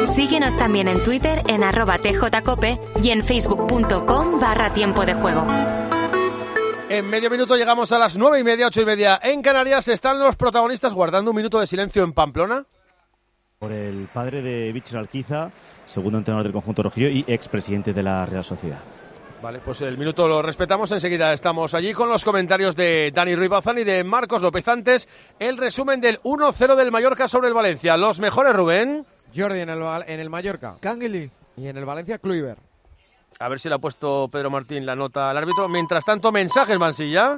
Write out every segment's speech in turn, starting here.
Síguenos también en Twitter en @tjcope y en facebook.com/tiempo de juego. En medio minuto llegamos a las 9:30, 8:30 en Canarias. ¿Están los protagonistas guardando un minuto de silencio en Pamplona? Por el padre de Víctor Alquiza, segundo entrenador del conjunto rojillo y expresidente de la Real Sociedad. Vale, pues el minuto lo respetamos. Enseguida estamos allí con los comentarios de Dani Ruiz Bazán y de Marcos López. Antes, el resumen del 1-0 del Mallorca sobre el Valencia. Los mejores, Rubén. Jordi en el Mallorca. Canguilí. Y en el Valencia, Kluivert. A ver si le ha puesto Pedro Martín la nota al árbitro. Mientras tanto, mensajes, Mansilla.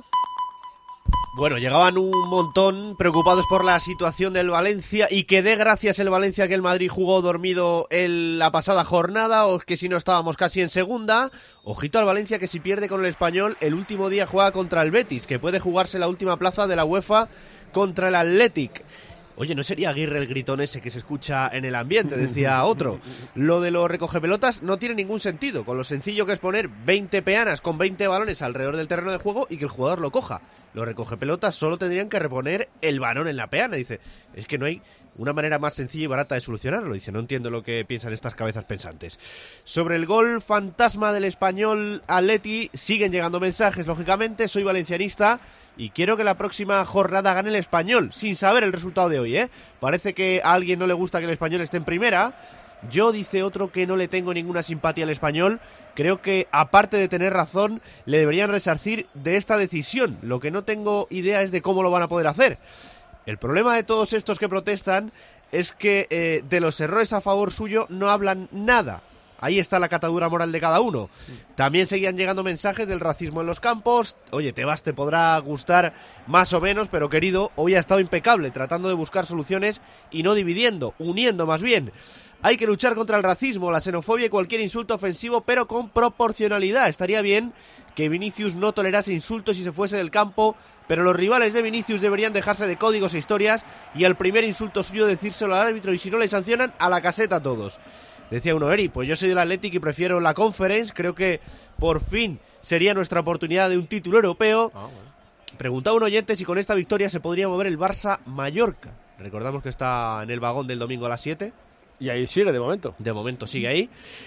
Bueno, llegaban un montón preocupados por la situación del Valencia y que dé gracias el Valencia que el Madrid jugó dormido en la pasada jornada, o que si no estábamos casi en segunda. Ojito al Valencia que si pierde con el Español, el último día juega contra el Betis, que puede jugarse la última plaza de la UEFA contra el Athletic. Oye, ¿no sería Aguirre el gritón ese que se escucha en el ambiente? Decía otro. Lo de los recogepelotas no tiene ningún sentido, con lo sencillo que es poner 20 peanas con 20 balones alrededor del terreno de juego y que el jugador lo coja. Los recogepelotas solo tendrían que reponer el balón en la peana. Dice, es que no hay una manera más sencilla y barata de solucionarlo. Dice, no entiendo lo que piensan estas cabezas pensantes. Sobre el gol fantasma del Español Atleti, siguen llegando mensajes, lógicamente. Soy valencianista y quiero que la próxima jornada gane el Español, sin saber el resultado de hoy, ¿eh? Parece que a alguien no le gusta que el Español esté en primera. Yo, dice otro, que no le tengo ninguna simpatía al Español. Creo que, aparte de tener razón, le deberían resarcir de esta decisión. Lo que no tengo idea es de cómo lo van a poder hacer. El problema de todos estos que protestan es que de los errores a favor suyo no hablan nada. Ahí está la catadura moral de cada uno. También seguían llegando mensajes del racismo en los campos. Oye, Tebas te podrá gustar más o menos, pero querido, hoy ha estado impecable, tratando de buscar soluciones y no dividiendo, uniendo más bien. Hay que luchar contra el racismo, la xenofobia y cualquier insulto ofensivo, pero con proporcionalidad. Estaría bien que Vinicius no tolerase insultos y se fuese del campo, pero los rivales de Vinicius deberían dejarse de códigos e historias y al primer insulto suyo decírselo al árbitro, y si no le sancionan, a la caseta a todos. Decía uno, Eri, pues yo soy del Athletic y prefiero la Conference, creo que por fin sería nuestra oportunidad de un título europeo. Preguntaba un oyente si con esta victoria se podría mover el Barça-Mallorca. Recordamos que está en el vagón del domingo a las 7. Y ahí sigue de momento. De momento sigue ahí.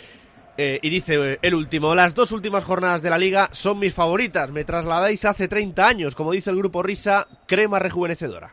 Y dice el último, las dos últimas jornadas de la Liga son mis favoritas. Me trasladáis hace 30 años, como dice el grupo Risa, crema rejuvenecedora.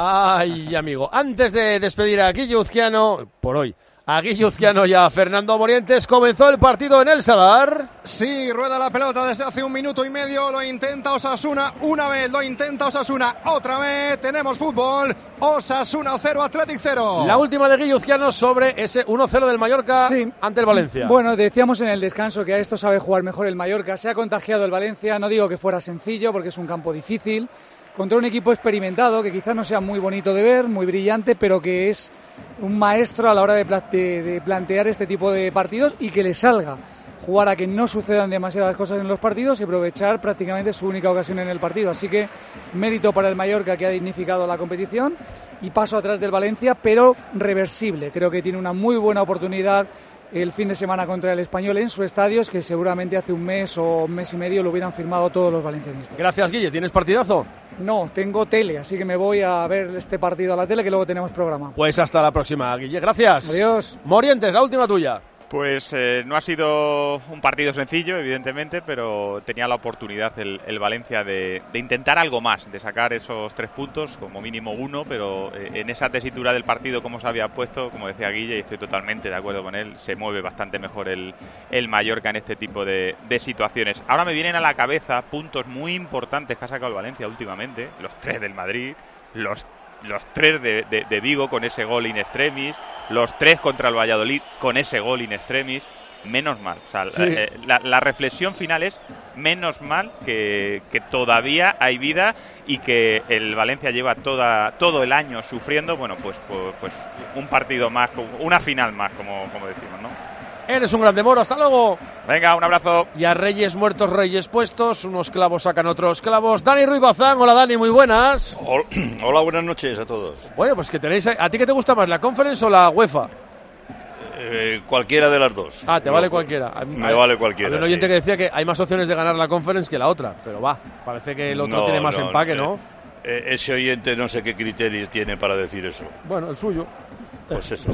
Ay, amigo, antes de despedir a Guille Uzquiano, por hoy, a Guille Uzquiano y a Fernando Morientes, comenzó el partido en el Sadar. Sí, rueda la pelota desde hace 1 minuto y medio, lo intenta Osasuna una vez, lo intenta Osasuna otra vez, tenemos fútbol, Osasuna 0, Athletic 0. La última de Guille Uzquiano sobre ese 1-0 del Mallorca ante el Valencia. Bueno, decíamos en el descanso que a esto sabe jugar mejor el Mallorca, se ha contagiado el Valencia, no digo que fuera sencillo porque es un campo difícil, contra un equipo experimentado que quizás no sea muy bonito de ver, muy brillante, pero que es un maestro a la hora de plantear este tipo de partidos y que le salga jugar a que no sucedan demasiadas cosas en los partidos y aprovechar prácticamente su única ocasión en el partido. Así que mérito para el Mallorca, que ha dignificado la competición, y paso atrás del Valencia, pero reversible. Creo que tiene una muy buena oportunidad el fin de semana contra el Español en su estadio, que seguramente hace 1 mes o 1 mes y medio lo hubieran firmado todos los valencianistas. Gracias, Guille. ¿Tienes partidazo? No, tengo tele, así que me voy a ver este partido a la tele, que luego tenemos programa. Pues hasta la próxima, Guille. Gracias. Adiós. Morientes, la última tuya. Pues no ha sido un partido sencillo, evidentemente, pero tenía la oportunidad el Valencia de intentar algo más, de sacar esos 3 puntos, como mínimo 1, pero en esa tesitura del partido, como se había puesto, como decía Guille, y estoy totalmente de acuerdo con él, se mueve bastante mejor el Mallorca en este tipo de situaciones. Ahora me vienen a la cabeza puntos muy importantes que ha sacado el Valencia últimamente, los 3 del Madrid, los 3 de Vigo con ese gol in extremis, los 3 contra el Valladolid con ese gol in extremis. Menos mal, o sea, sí. La reflexión final es menos mal que todavía hay vida y que el Valencia lleva todo el año sufriendo. Bueno, pues un partido más, una final más, como decimos, ¿no? Eres un grande, Moro, hasta luego. Venga, un abrazo. Y a Reyes muertos, Reyes puestos, unos clavos sacan otros clavos. Dani Ruiz Bazán, hola Dani, muy buenas. Hola, buenas noches a todos. Bueno, pues que tenéis, ¿a ti qué te gusta más, la Conference o la UEFA? Cualquiera de las dos. Ah, te vale cualquiera. Me vale cualquiera. Había un oyente que decía que hay más opciones de ganar la Conference que la otra, pero parece que el otro tiene más empaque, ¿no? Ese oyente no sé qué criterio tiene para decir eso. Bueno, el suyo. Pues eso.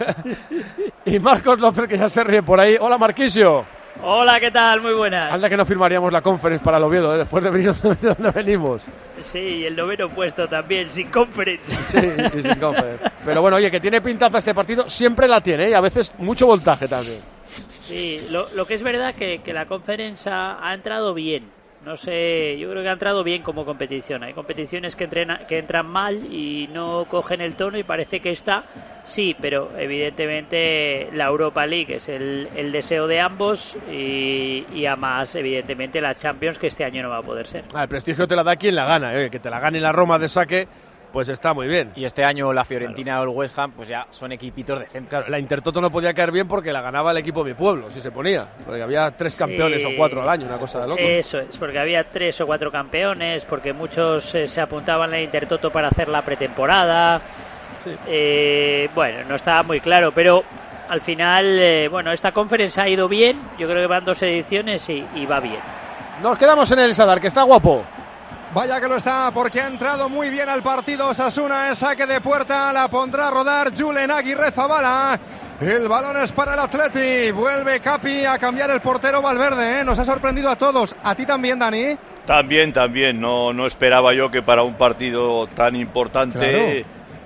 Y Marcos López, que ya se ríe por ahí. Hola, Marquisio. Hola, ¿qué tal? Muy buenas. Anda que no firmaríamos la conference para el Oviedo, después de venir de donde venimos. Sí, el 9º puesto también, sin conference. Sí, y sin conference. Pero bueno, oye, que tiene pintaza este partido, siempre la tiene, y a veces mucho voltaje también. Sí, lo que es verdad que la conference ha entrado bien. No sé, yo creo que ha entrado bien como competición. Hay competiciones que entran mal y no cogen el tono, y parece que esta sí, pero evidentemente la Europa League es el deseo de ambos, y además evidentemente la Champions, que este año no va a poder ser. El prestigio te la da quien la gana, que te la gane la Roma de saque, pues está muy bien. Y este año la Fiorentina o el West Ham pues ya son equipitos decentes. Claro, la Intertoto no podía caer bien porque la ganaba el equipo de mi pueblo, si se ponía. Porque había 3 campeones o 4 al año, una cosa de loco. Eso es, porque había 3 o 4 campeones, porque muchos se apuntaban a la Intertoto para hacer la pretemporada. Sí. Bueno, no estaba muy claro, pero al final, bueno, esta conference ha ido bien. Yo creo que van 2 ediciones y va bien. Nos quedamos en el Sadar, que está guapo. Vaya que lo está, porque ha entrado muy bien al partido Osasuna. En saque de puerta la pondrá a rodar Julen Aguirre Zabala. El balón es para el Atleti. Vuelve Capi a cambiar el portero Valverde. Nos ha sorprendido a todos. ¿A ti también, Dani? También. No esperaba yo que para un partido tan importante,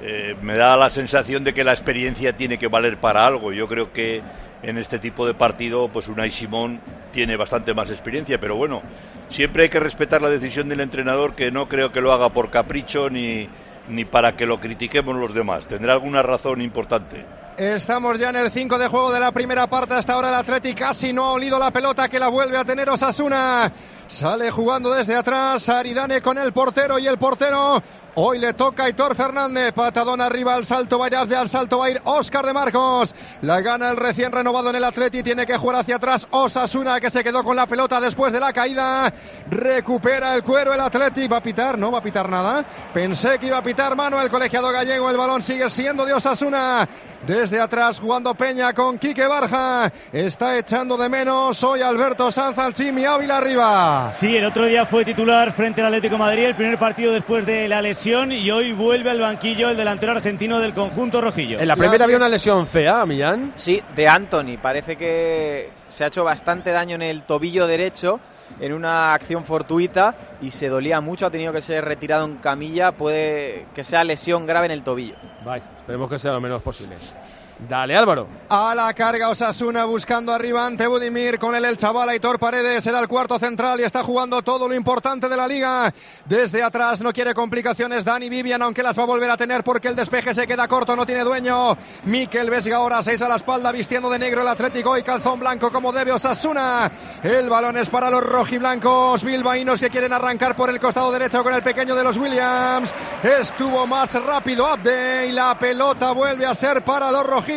me da la sensación de que la experiencia tiene que valer para algo. Yo creo que en este tipo de partido, pues Unai Simón tiene bastante más experiencia, pero bueno, siempre hay que respetar la decisión del entrenador, que no creo que lo haga por capricho ni para que lo critiquemos los demás. Tendrá alguna razón importante. Estamos ya en el 5 de juego de la primera parte. Hasta ahora el Atleti casi no ha olido la pelota, que la vuelve a tener Osasuna. Sale jugando desde atrás Aridane con el portero, y el portero hoy le toca a Aitor Fernández. Patadón arriba, al salto va a ir Óscar de Marcos. La gana el recién renovado en el Atleti. Tiene que jugar hacia atrás Osasuna, que se quedó con la pelota después de la caída. Recupera el cuero el Atleti. ¿Va a pitar? No va a pitar nada. Pensé que iba a pitar mano el colegiado gallego. El balón sigue siendo de Osasuna. Desde atrás jugando Peña con Quique Barja. Está echando de menos hoy Alberto Sanz al Chimi Ávila arriba. Sí, el otro día fue titular frente al Atlético de Madrid, el primer partido después de la lesión, y hoy vuelve al banquillo el delantero argentino del conjunto rojillo. En la primera había una lesión fea, Millán. Sí, de Anthony. Parece que se ha hecho bastante daño en el tobillo derecho en una acción fortuita y se dolía mucho, ha tenido que ser retirado en camilla. Puede que sea lesión grave en el tobillo. Vaya, esperemos que sea lo menos posible. Dale, Álvaro. A la carga Osasuna, buscando arriba ante Budimir con el chaval Aitor Paredes. Era el cuarto central y está jugando todo lo importante de la liga. Desde atrás no quiere complicaciones Dani Vivian, aunque las va a volver a tener porque el despeje se queda corto, no tiene dueño. Mikel Vesga ahora 6 a la espalda, vistiendo de negro el Atlético, y calzón blanco como debe Osasuna. El balón es para los rojiblancos bilbaínos, que quieren arrancar por el costado derecho con el pequeño de los Williams. Estuvo más rápido Abde y la pelota vuelve a ser para los rojiblancos.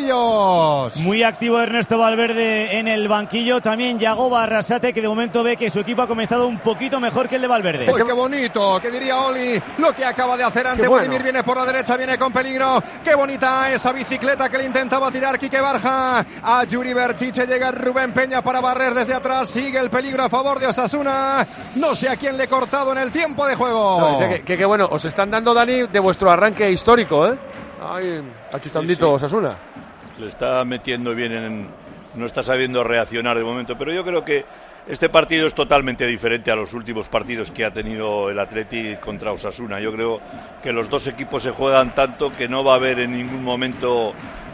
Muy activo Ernesto Valverde en el banquillo. También Yagoba Arrasate, que de momento ve que su equipo ha comenzado un poquito mejor que el de Valverde. ¡Uy, qué bonito! ¿Qué diría Oli? Lo que acaba de hacer ante Budimir. Viene por la derecha, viene con peligro. ¡Qué bonita esa bicicleta que le intentaba tirar Quique Barja! A Yuri Berchiche llega Rubén Peña para barrer desde atrás. Sigue el peligro a favor de Osasuna. No sé a quién le he cortado en el tiempo de juego. No, que bueno, os están dando, Dani, de vuestro arranque histórico, ¿eh? Ay, achustandito Osasuna. Le está metiendo bien no está sabiendo reaccionar de momento, pero yo creo que este partido es totalmente diferente a los últimos partidos que ha tenido el Atleti contra Osasuna. Yo creo que los dos equipos se juegan tanto que no va a haber en ningún momento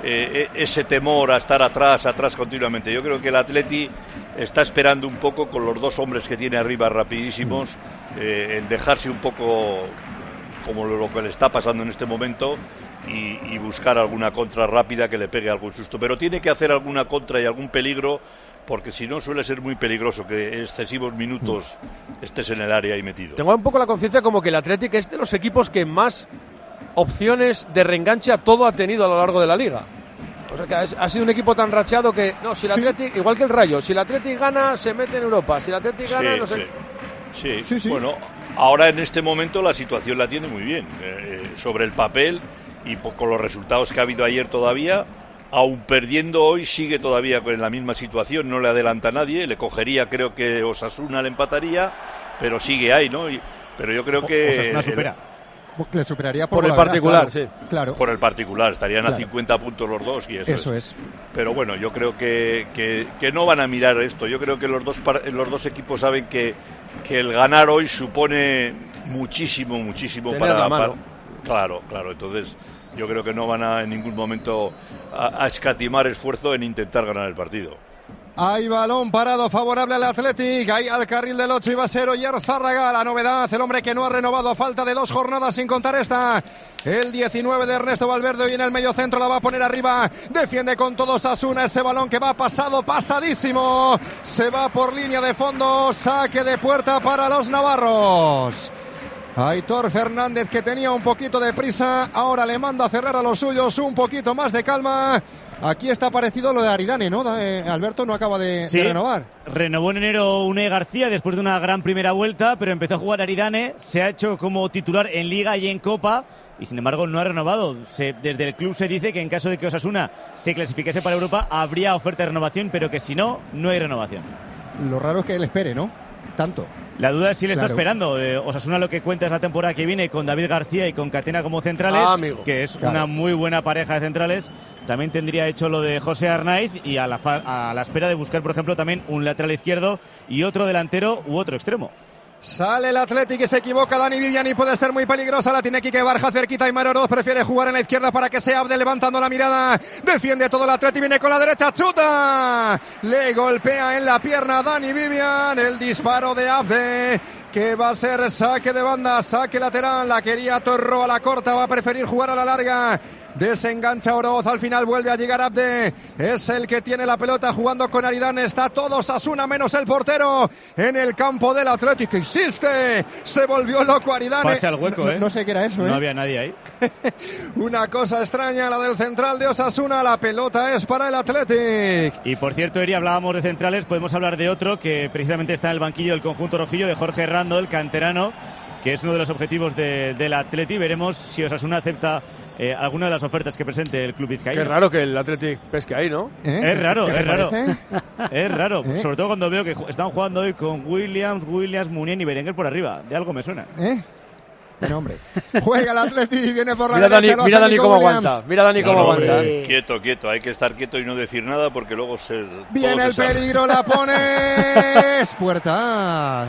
ese temor a estar atrás continuamente. Yo creo que el Atleti está esperando un poco, con los dos hombres que tiene arriba rapidísimos, en dejarse un poco como lo que le está pasando en este momento, y buscar alguna contra rápida que le pegue algún susto, pero tiene que hacer alguna contra y algún peligro, porque si no suele ser muy peligroso que excesivos minutos estés en el área y metido. Tengo un poco la conciencia como que el Athletic es de los equipos que más opciones de reenganche a todo ha tenido a lo largo de la liga. O sea que ha sido un equipo tan rachado que no, si el Athletic, igual que el Rayo, si el Athletic gana se mete en Europa, si el Athletic gana no sé. Sí. Bueno, ahora en este momento la situación la tiene muy bien, sobre el papel. Y con los resultados que ha habido ayer todavía, aún perdiendo hoy, sigue todavía en la misma situación, no le adelanta a nadie, le cogería, creo que Osasuna le empataría, pero sigue ahí, ¿no? Pero yo creo que Osasuna supera. Le superaría por el particular, sí. Claro. Por el particular, estarían Claro. a 50 puntos los dos y Eso es. Pero bueno, yo creo que no van a mirar esto. Yo creo que los dos equipos saben que el ganar hoy supone muchísimo Tener la mano. Claro. Entonces, yo creo que no van a en ningún momento a escatimar esfuerzo en intentar ganar el partido. Hay balón parado favorable al Athletic, ahí al carril del 8 iba a ser Oyarzábal, la novedad, el hombre que no ha renovado a falta de 2 jornadas sin contar esta, el 19 de Ernesto Valverde, hoy en el medio centro la va a poner arriba, defiende con todo Osasuna, ese balón que va pasadísimo, se va por línea de fondo, saque de puerta para los navarros. Aitor Fernández, que tenía un poquito de prisa, ahora le manda a cerrar a los suyos, un poquito más de calma. Aquí está parecido lo de Aridane, ¿no? Alberto no acaba de renovar. Renovó en enero Unai García después de una gran primera vuelta, pero empezó a jugar Aridane, se ha hecho como titular en Liga y en Copa, y sin embargo no ha renovado. Desde el club se dice que en caso de que Osasuna se clasificase para Europa, habría oferta de renovación, pero que si no, no hay renovación. Lo raro es que él espere, ¿no? Tanto. La duda es si le está Claro. esperando. Osasuna lo que cuenta es la temporada que viene con David García y con Catena como centrales, que es una muy buena pareja de centrales. También tendría hecho lo de José Arnaiz y a la espera de buscar, por ejemplo, también un lateral izquierdo y otro delantero u otro extremo. Sale el Athletic y se equivoca Dani Viviani, puede ser muy peligrosa, la tiene Quique Barja cerquita y Maroroz prefiere jugar en la izquierda para que sea Abde levantando la mirada, defiende todo el Athletic, viene con la derecha, chuta, le golpea en la pierna Dani Vivian, el disparo de Abde, que va a ser saque de banda, saque lateral, la quería Torro a la corta, va a preferir jugar a la larga. Desengancha Oroz, al final vuelve a llegar Abde, es el que tiene la pelota jugando con Aridane, está todo Osasuna menos el portero en el campo del Atlético, insiste, se volvió loco Aridane. Pase al hueco, no sé qué era eso, No había nadie ahí. Una cosa extraña la del central de Osasuna, la pelota es para el Athletic. Y por cierto, Eri, hablábamos de centrales, podemos hablar de otro que precisamente está en el banquillo del conjunto rojillo, de Jorge Rando, el canterano, que es uno de los objetivos del Athletic. Veremos si Osasuna acepta alguna de las ofertas que presente el club vizcaíno. Qué raro que el Athletic pesque ahí, ¿no? Es raro, ¿Qué es te raro. parece? Es raro, sobre todo cuando veo que están jugando hoy con Williams, Munier y Berenguer por arriba. De algo me suena. Bueno, hombre. Juega el Athletic y viene por la Mira derecha. Dani, mira Dani cómo aguanta. Mira Dani cómo aguanta. Quieto, hay que estar quieto y no decir nada porque luego Viene el peligro, la pone. Es puerta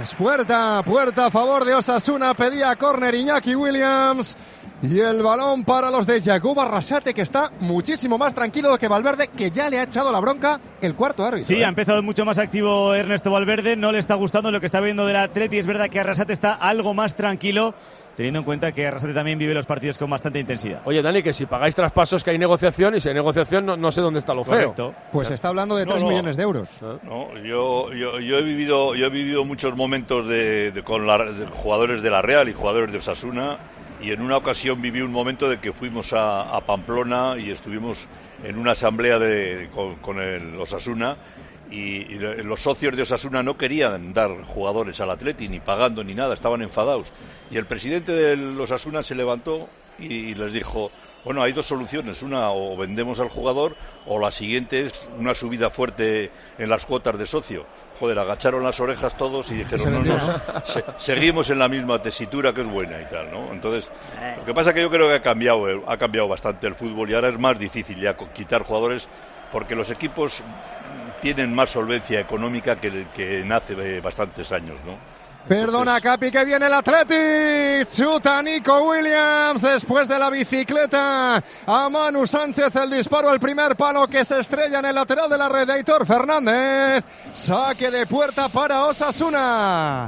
a favor de Osasuna. Pedía córner Iñaki Williams. Y el balón para los de Yacuba Arrasate, que está muchísimo más tranquilo que Valverde, que ya le ha echado la bronca el cuarto árbitro. Sí, ha empezado mucho más activo Ernesto Valverde. No le está gustando lo que está viendo del Atleti. Es verdad que Arrasate está algo más tranquilo, teniendo en cuenta que Arrasate también vive los partidos con bastante intensidad. Oye, Dani, que si pagáis traspasos que hay negociación, y si hay negociación no sé dónde está lo Correcto. feo. Pues está hablando de 3 millones de euros. No, yo he vivido muchos momentos con jugadores de la Real y jugadores de Osasuna, y en una ocasión viví un momento de que fuimos a Pamplona y estuvimos en una asamblea con el Osasuna, y los socios de Osasuna no querían dar jugadores al Atleti, ni pagando ni nada, estaban enfadados. Y el presidente del Osasuna se levantó y les dijo: bueno, hay dos soluciones, una, o vendemos al jugador, o la siguiente es una subida fuerte en las cuotas de socio. Joder, agacharon las orejas todos y dijeron: no, seguimos en la misma tesitura, que es buena y tal, ¿no? Entonces, lo que pasa es que yo creo que ha cambiado bastante el fútbol, y ahora es más difícil ya quitar jugadores, porque los equipos tienen más solvencia económica que en hace bastantes años, ¿no? Perdona, Capi, que viene el Athletic. Chuta Nico Williams después de la bicicleta a Manu Sánchez. El disparo al primer palo, que se estrella en el lateral de la red de Aitor Fernández. Saque de puerta para Osasuna.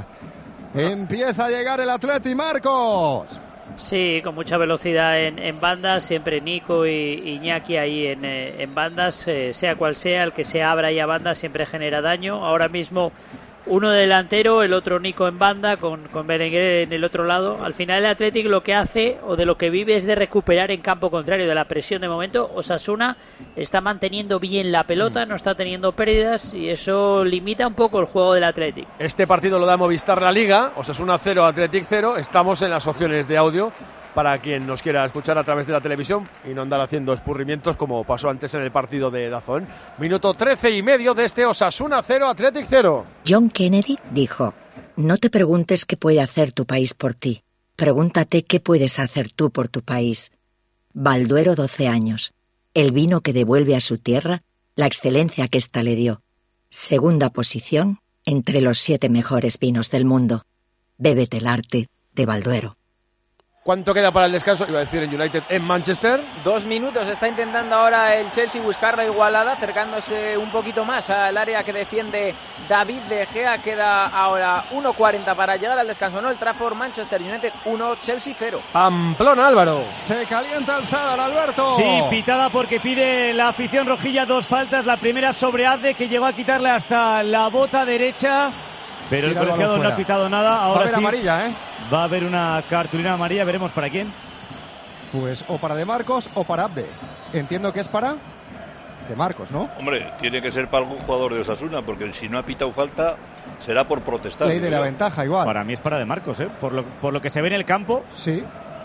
Empieza a llegar el Athletic, Marcos. Sí, con mucha velocidad en bandas, siempre Nico y Iñaki ahí en bandas, sea cual sea, el que se abra ahí a bandas siempre genera daño. Ahora mismo uno delantero, el otro Nico en banda, con Berenguer en el otro lado. Al final el Athletic lo que hace o de lo que vive es de recuperar en campo contrario de la presión de momento. Osasuna está manteniendo bien la pelota, no está teniendo pérdidas, y eso limita un poco el juego del Athletic. Este partido lo da Movistar La Liga, Osasuna 0, Athletic 0. Estamos en las opciones de audio para quien nos quiera escuchar a través de la televisión y no andar haciendo escurrimientos como pasó antes en el partido de DAZN. Minuto 13:30 de este Osasuna 0, Athletic 0. John Kennedy dijo: no te preguntes qué puede hacer tu país por ti, Pregúntate qué puedes hacer tú por tu país. Balduero 12 años. El vino que devuelve a su tierra la excelencia que ésta le dio. Segunda posición entre los 7 mejores vinos del mundo. Bébete el arte de Balduero. ¿Cuánto queda para el descanso? Iba a decir en United, en Manchester. 2 minutos. Está intentando ahora el Chelsea buscar la igualada, acercándose un poquito más al área que defiende David De Gea. Queda ahora 1:40 para llegar al descanso. No, el Trafford, Manchester United 1, Chelsea 0. Pamplona, Álvaro. Se calienta el Sadar, Alberto. Sí, pitada porque pide la afición rojilla 2 faltas. La primera sobre Abde, que llegó a quitarle hasta la bota derecha. Pero Tira el colegiado no ha pitado nada. Ahora va a haber sí, amarilla, ¿eh? Va a haber una cartulina amarilla. Veremos para quién. Pues o para De Marcos o para Abde. Entiendo que es para De Marcos, ¿no? Hombre, tiene que ser para algún jugador de Osasuna, porque si no ha pitado falta será por protestar. Ley de la ventaja, igual. Para mí es para De Marcos, ¿eh? Por lo que se ve en el campo. Sí.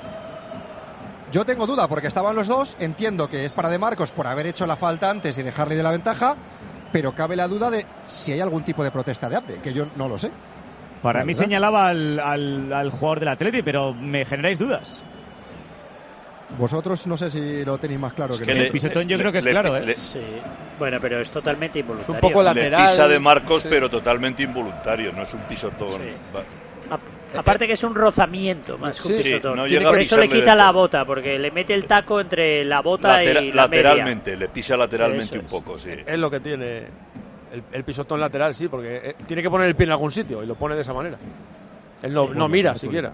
Yo tengo duda porque estaban los dos. Entiendo que es para De Marcos por haber hecho la falta antes y dejarle de la ventaja. Pero cabe la duda de si hay algún tipo de protesta de Abde, que yo no lo sé. Para mí señalaba al jugador del Atleti, pero me generáis dudas. Vosotros no sé si lo tenéis más claro que el pisotón yo creo que es claro, ¿eh? Sí. Bueno, pero es totalmente involuntario. Es un poco lateral. Le pisa De Marcos, sí, pero totalmente involuntario, no es un pisotón. Sí. Aparte que es un rozamiento más que un pisotón. No Por eso le quita la bota, porque le mete el taco entre la bota y la lateralmente, media. le pisa lateralmente un es. poco, sí. Es lo que tiene el pisotón lateral, sí, porque tiene que poner el pie en algún sitio y lo pone de esa manera. Él no mira siquiera.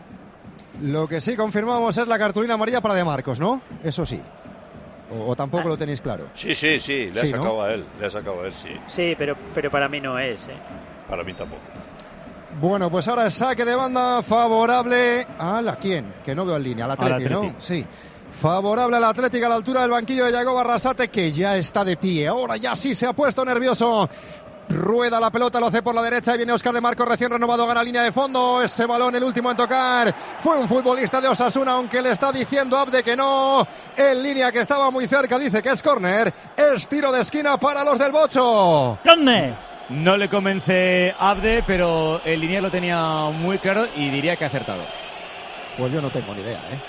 Lo que sí confirmamos es la cartulina amarilla para De Marcos, ¿no? Eso sí. O tampoco lo tenéis claro. Sí, le ha sacado a él, sí. Sí, pero para mí no es, ¿eh? Para mí tampoco. Bueno, pues ahora es saque de banda favorable a la quién, que no veo en línea, al Atleti, ¿no? Sí. Favorable al Atlético a la altura del banquillo de Yago Barrasate, que ya está de pie. Ahora ya sí se ha puesto nervioso. Rueda la pelota, lo hace por la derecha y viene Óscar de Marcos, recién renovado, gana línea de fondo. Ese balón, el último en tocar, fue un futbolista de Osasuna, aunque le está diciendo Abde que no. En línea, que estaba muy cerca, dice que es córner. Es tiro de esquina para los del Bocho. ¡Córner! No le convence Abde, pero el línea lo tenía muy claro y diría que ha acertado. Pues yo no tengo ni idea, ¿eh?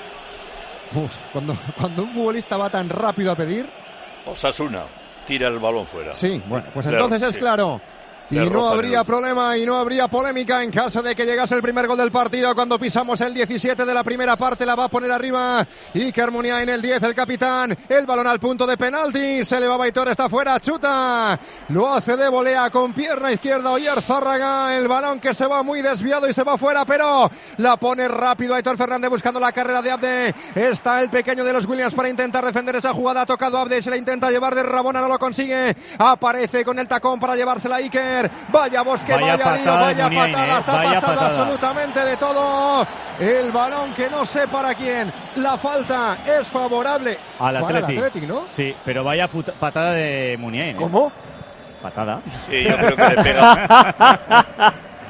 Cuando un futbolista va tan rápido a pedir... Osasuna tira el balón fuera. Sí, bueno, pues entonces es claro. Y no habría problema y no habría polémica en caso de que llegase el primer gol del partido. Cuando pisamos el 17 de la primera parte, la va a poner arriba Iker Muniain, el 10, el capitán. El balón al punto de penalti, se le va Baitor, está fuera, chuta. Lo hace de volea con pierna izquierda Oyer Zárraga. El balón que se va muy desviado y se va fuera, pero la pone rápido Aitor Fernández buscando la carrera de Abde. Está el pequeño de los Williams para intentar defender esa jugada. Ha tocado Abde, se la intenta llevar de Rabona, no lo consigue. Aparece con el tacón para llevársela Iker. Vaya bosque, vaya lío, vaya patadas, ha pasado absolutamente de todo. El balón que no sé para quién. La falta es favorable al Athletic, ¿no? Sí, pero vaya patada de Muniain, ¿eh? ¿Cómo? Patada. Sí, yo creo que le pega.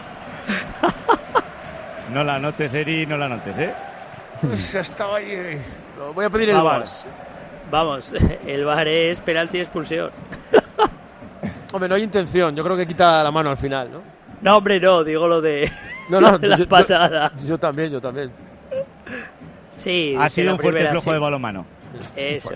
No la notes, Eri, no la notes, ¿eh? Pues estaba ahí. Voy a pedir el VAR. Vamos, el VAR es penalti y expulsión. Hombre, no hay intención. Yo creo que quita la mano al final, ¿no? No, hombre, no. Digo lo de la patada. Yo también. Sí. Ha sido un fuerte flojo de balonmano. Eso.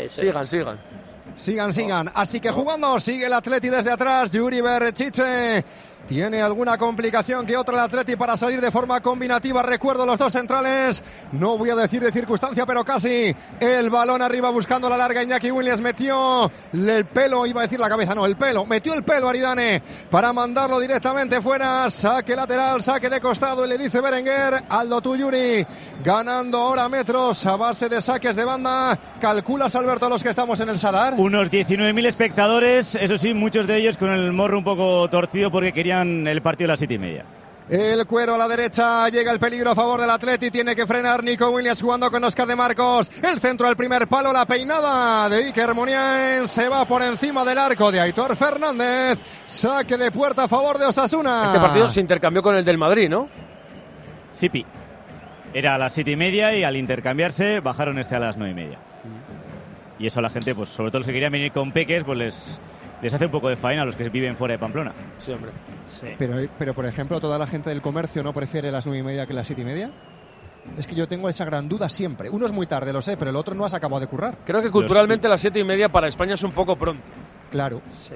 Sigan. Así que jugando, sigue el Atleti desde atrás. Yuri Berchiche tiene alguna complicación que otra el Atleti para salir de forma combinativa. Recuerdo los dos centrales, no voy a decir de circunstancia, pero casi. El balón arriba buscando la larga. Iñaki Williams metió el pelo, iba a decir la cabeza, no, el pelo. Metió el pelo Aridane para mandarlo directamente fuera. Saque lateral, saque de costado. Y le dice Berenguer, Aldo tú, Yuri, ganando ahora metros a base de saques de banda. ¿Calculas, Alberto, los que estamos en el Sadar? Unos 19.000 espectadores, eso sí, muchos de ellos con el morro un poco torcido porque querían el partido a las 7:30. El cuero a la derecha, llega el peligro a favor del Atleti, tiene que frenar Nico Williams jugando con Óscar de Marcos. El centro al primer palo, la peinada de Iker Muniain, se va por encima del arco de Aitor Fernández. Saque de puerta a favor de Osasuna. Este partido se intercambió con el del Madrid, ¿no? Sí, era a las 7:30 y al intercambiarse bajaron a las 9:30. Y eso a la gente, pues sobre todo los que querían venir con peques, pues les hace un poco de faena a los que viven fuera de Pamplona. Sí, hombre. Sí. Pero, por ejemplo, ¿toda la gente del comercio no prefiere las 9:30 que las 7:30? Es que yo tengo esa gran duda siempre. Uno es muy tarde, lo sé, pero el otro no has acabado de currar. Creo que culturalmente las 7:30 para España es un poco pronto. Claro. Sí.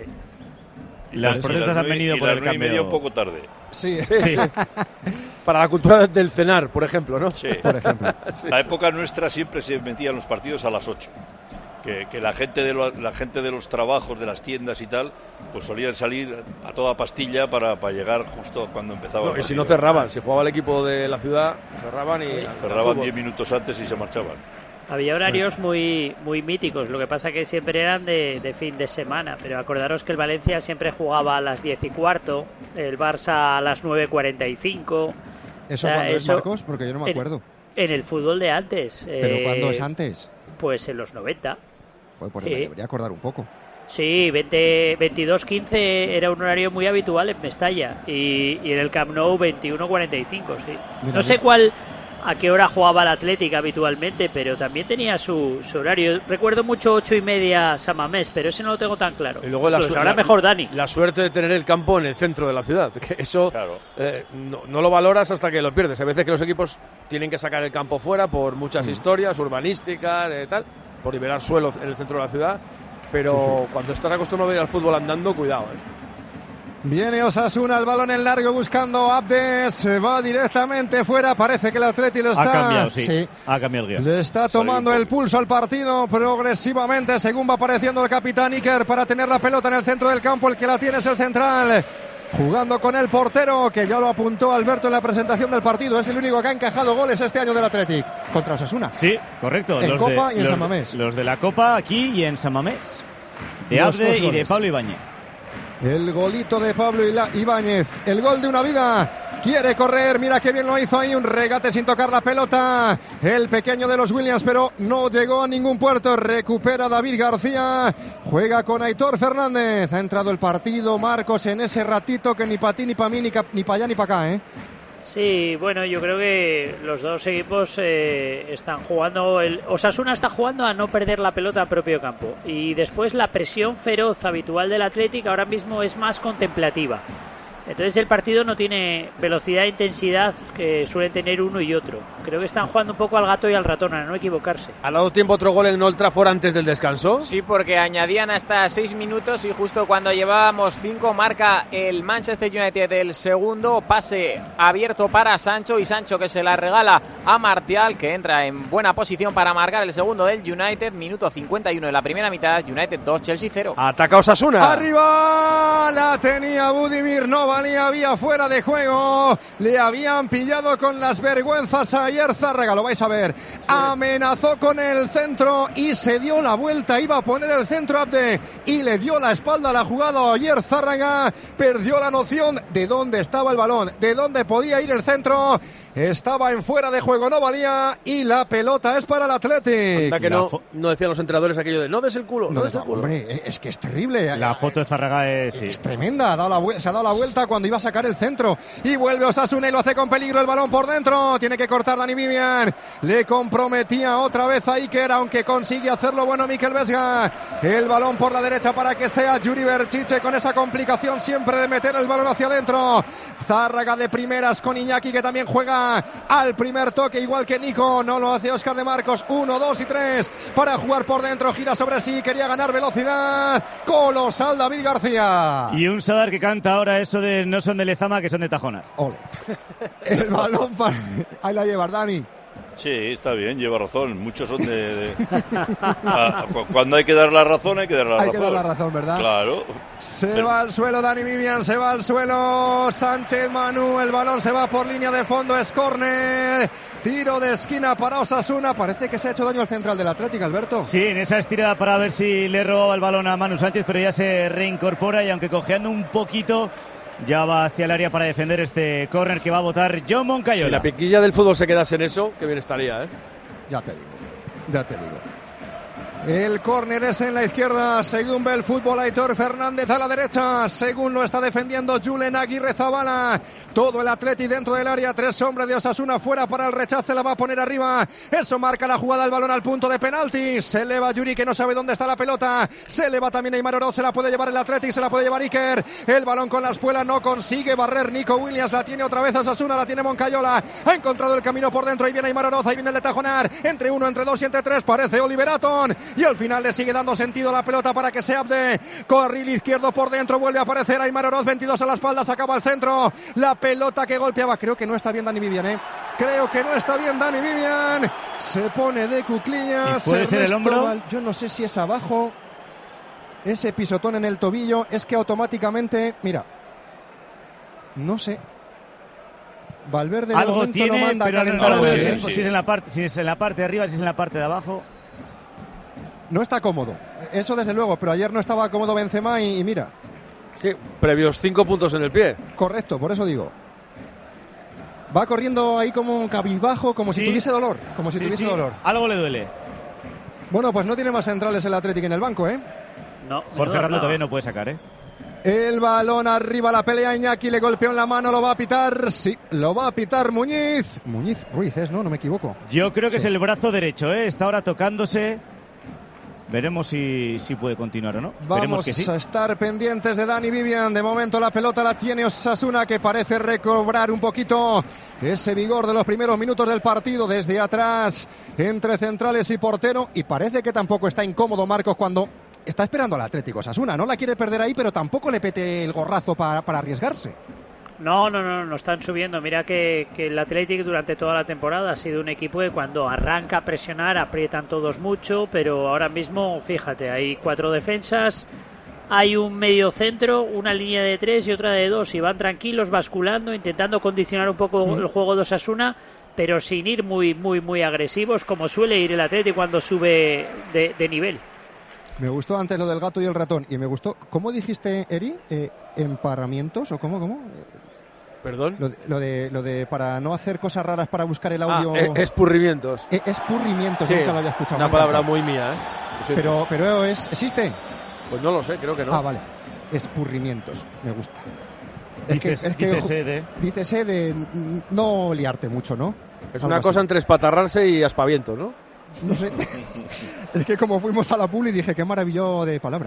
Las protestas han venido por el cambio. 9:30 un poco tarde. Sí. Para la cultura del cenar, por ejemplo, ¿no? Sí. Por ejemplo. La época nuestra siempre se metían los partidos a las 8. Que la gente de los trabajos, de las tiendas y tal, pues solían salir a toda pastilla para llegar justo cuando empezaba. No, y si no cerraban, si jugaba el equipo de la ciudad, cerraban y... Cerraban 10 minutos antes y se marchaban. Había horarios muy míticos, lo que pasa que siempre eran de fin de semana, pero acordaros que el Valencia siempre jugaba a las 10:15, el Barça a las 9:45. ¿Eso cuándo es, Marcos? Porque yo no me acuerdo. En el fútbol de antes. ¿Pero cuándo es antes? Pues en los 90. Pues me debería acordar un poco. Sí, 22:15 era un horario muy habitual en Mestalla y en el Camp Nou 21:45, sí. Mira, no sé a qué hora jugaba el Atlético habitualmente, pero también tenía su horario. Recuerdo mucho 8:30 San Mamés, pero ese no lo tengo tan claro. Y luego lo sabrá mejor Dani. La suerte de tener el campo en el centro de la ciudad, que eso claro. No lo valoras hasta que lo pierdes. A veces que los equipos tienen que sacar el campo fuera por muchas historias urbanísticas, tal, por liberar suelo en el centro de la ciudad, pero cuando estás acostumbrado a ir al fútbol andando, cuidado. Viene Osasuna, el balón en largo buscando Abdes, se va directamente fuera, parece que el Atleti lo está... Ha cambiado, sí. Ha cambiado el guión. Le está tomando el pulso al partido progresivamente según va apareciendo el capitán Iker para tener la pelota en el centro del campo, el que la tiene es el central. Jugando con el portero, que ya lo apuntó Alberto en la presentación del partido. Es el único que ha encajado goles este año del Athletic contra Osasuna. Sí, correcto. En Copa y en San Mamés. Los de la Copa aquí y en San Mamés. De Abde y de Pablo Ibáñez. El golito de Pablo Ibáñez. El gol de una vida. Quiere correr. Mira qué bien lo hizo ahí. Un regate sin tocar la pelota. El pequeño de los Williams, pero no llegó a ningún puerto. Recupera David García. Juega con Aitor Fernández. Ha entrado el partido, Marcos, en ese ratito que ni para ti, ni para mí, ni para allá, ni para acá, ¿eh? Sí, bueno, yo creo que los dos equipos están jugando. El Osasuna está jugando a no perder la pelota a propio campo. Y después la presión feroz habitual del Athletic ahora mismo es más contemplativa. Entonces el partido no tiene velocidad e intensidad que suelen tener uno y otro. Creo que están jugando un poco al gato y al ratón, a no equivocarse. ¿Ha dado tiempo otro gol en Old Trafford antes del descanso? Sí, porque añadían hasta 6 minutos y justo cuando llevábamos 5 marca el Manchester United el segundo. Pase abierto para Sancho y Sancho que se la regala a Martial, que entra en buena posición para marcar el segundo del United. Minuto 51 de la primera mitad. United 2, Chelsea 0. Ataca Osasuna. Arriba la tenía Budimir, no valía, había fuera de juego. Le habían pillado con las vergüenzas ayer Zárraga, lo vais a ver. Amenazó con el centro y se dio la vuelta. Iba a poner el centro Abde y le dio la espalda a la jugada. Ayer Zárraga perdió la noción de dónde estaba el balón, de dónde podía ir el centro. Estaba en fuera de juego, no valía y la pelota es para el Athletic. Anda que no decían los entrenadores aquello de no des el culo, no des el culo. Hombre, es que es terrible. La foto de Zárraga es tremenda, se ha dado la vuelta cuando iba a sacar el centro y vuelve Osasuna y lo hace con peligro, el balón por dentro, tiene que cortar Dani Vivian, le comprometía otra vez a Iker, aunque consigue hacerlo bueno Mikel Vesga, el balón por la derecha para que sea Yuri Berchiche con esa complicación siempre de meter el balón hacia adentro. Zárraga de primeras con Iñaki que también juega al primer toque igual que Nico, no lo hace Óscar de Marcos. 1, 2 y 3 para jugar por dentro, gira sobre sí, quería ganar velocidad, colosal David García. Y un Sadar que canta ahora eso de no son de Lezama, que son de Tajonar. Ole. El balón para... ahí la llevas, Dani. Sí, está bien, lleva razón. Muchos son cuando hay que dar la razón, hay que dar la razón. Hay que dar la razón, ¿verdad? Claro. Va al suelo Dani Vivian, se va al suelo Sánchez Manu, el balón se va por línea de fondo, es córner. Tiro de esquina para Osasuna. Parece que se ha hecho daño al central del Atlético, Alberto. Sí, en esa estirada para ver si le robaba el balón a Manu Sánchez, pero ya se reincorpora y aunque cojeando un poquito, ya va hacia el área para defender este córner que va a botar John Moncayola. Si la piquilla del fútbol se quedase en eso, qué bien estaría, ¿eh? Ya te digo. El córner es en la izquierda, según ve el fútbol Aitor Fernández a la derecha, según lo está defendiendo Julen Aguirre Zabala. Todo el Atleti dentro del área, 3 hombres de Osasuna fuera para el rechace, la va a poner arriba. Eso marca la jugada, el balón al punto de penalti. Se eleva Yuri, que no sabe dónde está la pelota. Se eleva también Aimar Oroz, se la puede llevar el Atleti, se la puede llevar Iker. El balón con la espuela no consigue barrer Nico Williams, la tiene otra vez Osasuna, la tiene Moncayola. Ha encontrado el camino por dentro, ahí viene Aimar Oroz, ahí viene el de Tajonar. Entre 1, entre 2 y entre 3 parece Oliver Aton. Y al final le sigue dando sentido la pelota para que se abde. Carril izquierdo por dentro, vuelve a aparecer Aimar Oroz, 22 a la espalda, se acaba el centro. La pelota que golpeaba, creo que no está bien Dani Vivian, Creo que no está bien Dani Vivian. Se pone de cuclillas. ¿Puede ser el hombro? Yo no sé si es abajo. Ese pisotón en el tobillo es que automáticamente, mira, no sé. Valverde algo tiene, no manda pero a calentar no, sí. Si es en la parte, si es en la parte de arriba, si es en la parte de abajo. No está cómodo, eso desde luego, pero ayer no estaba cómodo Benzema y mira. Sí, previos 5 puntos en el pie. Correcto, por eso digo. Va corriendo ahí como un cabizbajo, como si tuviese dolor. Como si tuviese dolor. Algo le duele. Bueno, pues no tiene más centrales el Athletic en el banco, No. Jorge Rando todavía no puede sacar, El balón arriba, la pelea, Iñaki le golpeó en la mano, lo va a pitar. Sí, lo va a pitar Muñiz. Muñiz Ruiz es, ¿no? No me equivoco. Yo creo que es el brazo derecho, Está ahora tocándose. Veremos si puede continuar o no. Vamos que sí. a estar pendientes de Dani Vivian. De momento la pelota la tiene Osasuna, que parece recobrar un poquito ese vigor de los primeros minutos del partido desde atrás, entre centrales y portero. Y parece que tampoco está incómodo Marcos cuando está esperando al Atlético Osasuna. No la quiere perder ahí, pero tampoco le pete el gorrazo para arriesgarse. No están subiendo. Mira que el Athletic durante toda la temporada ha sido un equipo que cuando arranca a presionar aprietan todos mucho, pero ahora mismo, fíjate, hay 4 defensas, hay un medio centro, una línea de 3 y otra de 2, y van tranquilos, basculando, intentando condicionar un poco el juego de Osasuna, pero sin ir muy agresivos, como suele ir el Athletic cuando sube de nivel. Me gustó antes lo del gato y el ratón, y me gustó, ¿cómo dijiste, Eri? ¿Emparramientos o cómo? ¿Perdón? Lo de para no hacer cosas raras para buscar el audio. Escurrimientos. Escurrimientos, sí, nunca lo había escuchado. Una palabra muy mía, Pero ¿existe? Pues no lo sé, creo que no. Vale. Escurrimientos, me gusta. Dícese de no liarte mucho, ¿no? Es una cosa entre espatarrarse y aspaviento, ¿no? No sé. Es que como fuimos a la publi dije, qué maravilloso de palabra.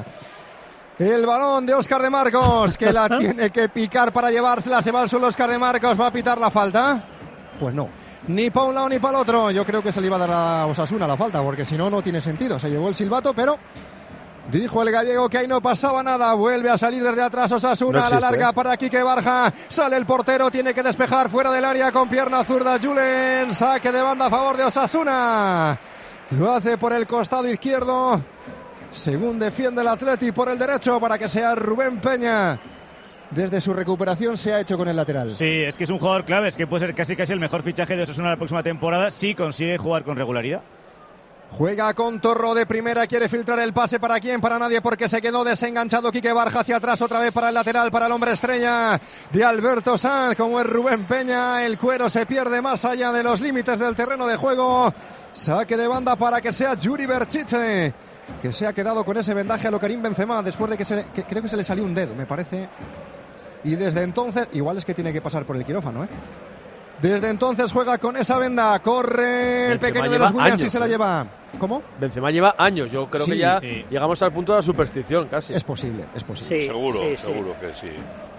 El balón de Óscar de Marcos, que la tiene que picar para llevársela. Se va al suelo Óscar de Marcos. ¿Va a pitar la falta? Pues no. Ni para un lado ni para el otro. Yo creo que se le iba a dar a Osasuna la falta, porque si no, no tiene sentido. Se llevó el silbato, pero dijo el gallego que ahí no pasaba nada. Vuelve a salir desde atrás Osasuna. No existe, a la larga para Quique Barja. Sale el portero, tiene que despejar fuera del área con pierna zurda. Julen, saque de banda a favor de Osasuna. Lo hace por el costado izquierdo, según defiende el Atleti, por el derecho para que sea Rubén Peña. Desde su recuperación se ha hecho con el lateral. Sí, es que es un jugador clave, es que puede ser casi el mejor fichaje de Osasuna la próxima temporada si consigue jugar con regularidad. Juega con Torro de primera, quiere filtrar el pase para quién, para nadie, porque se quedó desenganchado Quique Barja hacia atrás, otra vez para el lateral, para el hombre estrella de Alberto Sanz, como es Rubén Peña. El cuero se pierde más allá de los límites del terreno de juego. Saque de banda para que sea Yuri Berchiche, que se ha quedado con ese vendaje a lo Karim Benzema después de que creo que se le salió un dedo, me parece. Y desde entonces, igual es que tiene que pasar por el quirófano, Desde entonces juega con esa venda, corre el pequeño de los Williams y se la lleva. ¿Cómo? Benzema lleva años, yo creo que ya llegamos al punto de la superstición casi. Es posible. Sí, seguro que sí.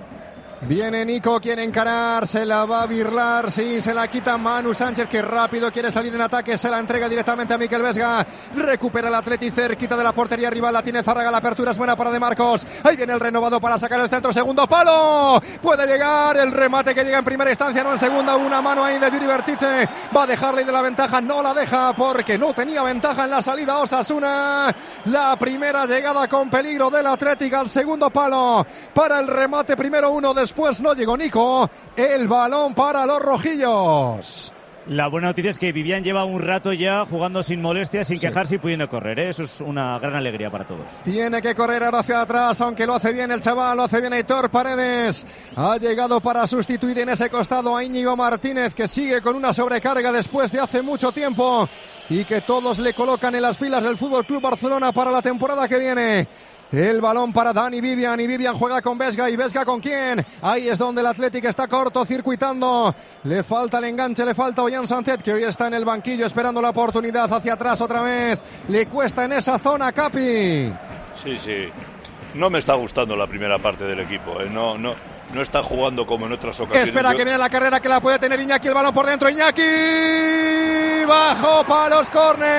Viene Nico, quiere encarar, se la va a birlar, sí, se la quita Manu Sánchez, que rápido quiere salir en ataque, se la entrega directamente a Mikel Vesga, recupera el Atleti cerquita de la portería rival, la tiene Zárraga, la apertura es buena para De Marcos, ahí viene el renovado para sacar el centro, segundo palo, puede llegar el remate que llega en primera instancia, no en segunda, una mano ahí de Yuri Berchiche, va a dejarle de la ventaja, no la deja porque no tenía ventaja en la salida Osasuna, la primera llegada con peligro del Atlético al segundo palo, para el remate primero uno, después no llegó Nico, el balón para los rojillos. La buena noticia es que Vivian lleva un rato ya jugando sin molestias, sin quejarse y pudiendo correr, ¿eh? Eso es una gran alegría para todos. Tiene que correr ahora hacia atrás, aunque lo hace bien el chaval, lo hace bien Aitor Paredes. Ha llegado para sustituir en ese costado a Íñigo Martínez, que sigue con una sobrecarga después de hace mucho tiempo y que todos le colocan en las filas del FC Barcelona para la temporada que viene. El balón para Dani Vivian, y Vivian juega con Vesga. ¿Y Vesga con quién? Ahí es donde el Athletic está corto, circuitando. Le falta el enganche, le falta Ollán Santet, que hoy está en el banquillo esperando la oportunidad. Hacia atrás otra vez. Le cuesta en esa zona, Capi. Sí. No me está gustando la primera parte del equipo. No está jugando como en otras ocasiones. Espera que viene la carrera, que la puede tener Iñaki. El balón por dentro, Iñaki. Bajo palos,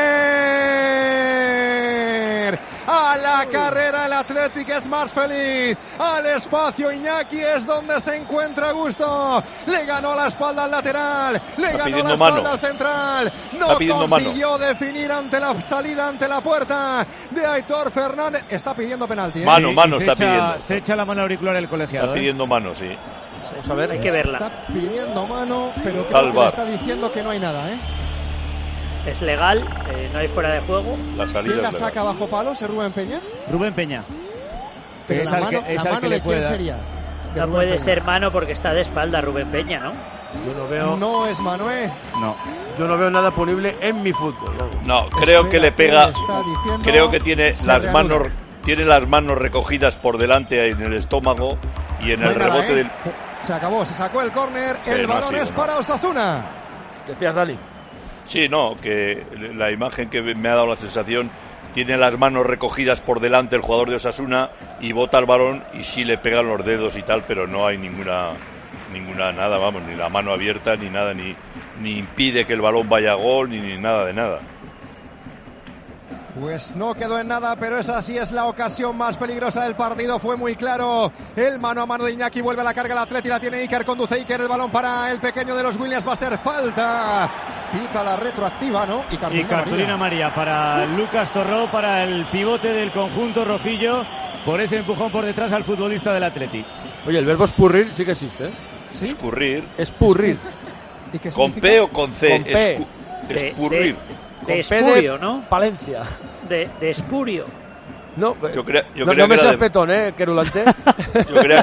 córner. A la carrera el Athletic es más feliz. Al espacio Iñaki es donde se encuentra a gusto. Le ganó la espalda al lateral. Le ganó la espalda al central. No consiguió definir ante la salida, ante la puerta de Aitor Fernández. Está pidiendo penalti. Mano está pidiendo. Se echa la mano auricular el colegiado. Está pidiendo mano, sí. Vamos a ver. Hay que verla. Está pidiendo mano, pero creo que le está diciendo que no hay nada, ¿eh? Es legal, no hay fuera de juego. ¿Quién la saca bajo palos? ¿Es Rubén Peña? Rubén Peña. Pero la mano de quién sería. No puede ser mano porque está de espalda Rubén Peña, ¿no? Yo no veo. No es mano, ¿eh? No. Yo no veo nada punible en mi fútbol. No, creo que le pega. Creo que tiene las manos. Tiene las manos recogidas por delante en el estómago y en el rebote del. Se acabó, se sacó el córner. El balón es para Osasuna. Decías, Dani. Sí, no, que la imagen que me ha dado la sensación, tiene las manos recogidas por delante el jugador de Osasuna y bota el balón y sí le pegan los dedos y tal, pero no hay ninguna nada, vamos, ni la mano abierta ni nada, ni impide que el balón vaya a gol ni nada de nada. Pues no quedó en nada, pero esa sí es la ocasión más peligrosa del partido. Fue muy claro. El mano a mano de Iñaki, vuelve a la carga el Atleti, la tiene Iker, conduce Iker, el balón para el pequeño de los Williams, va a ser falta. Pita la retroactiva, ¿no? Y cartulina amarilla para Lucas Torró, para el pivote del conjunto rojillo, por ese empujón por detrás al futbolista del Atleti. Oye, el verbo escurrir sí que existe, ¿eh? ¿Sí? Escurrir. ¿Y qué ¿Con P o con C? Con P. Escurrir. De espurio, ¿no? Palencia. De espurio. No, yo creía no me seas petón, querulante. Yo creía que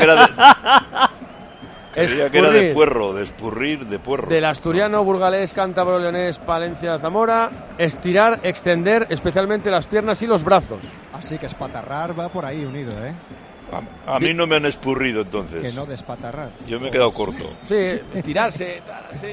era de puerro, de escurrir, de puerro. Del asturiano, burgalés, cántabro, leonés, Palencia, Zamora. Estirar, extender, especialmente las piernas y los brazos. Así que espatarrar va por ahí unido, ¿eh? A mí no me han espurrido entonces. Que no despatarrar. Yo me he quedado corto. Sí, estirarse, tal, así.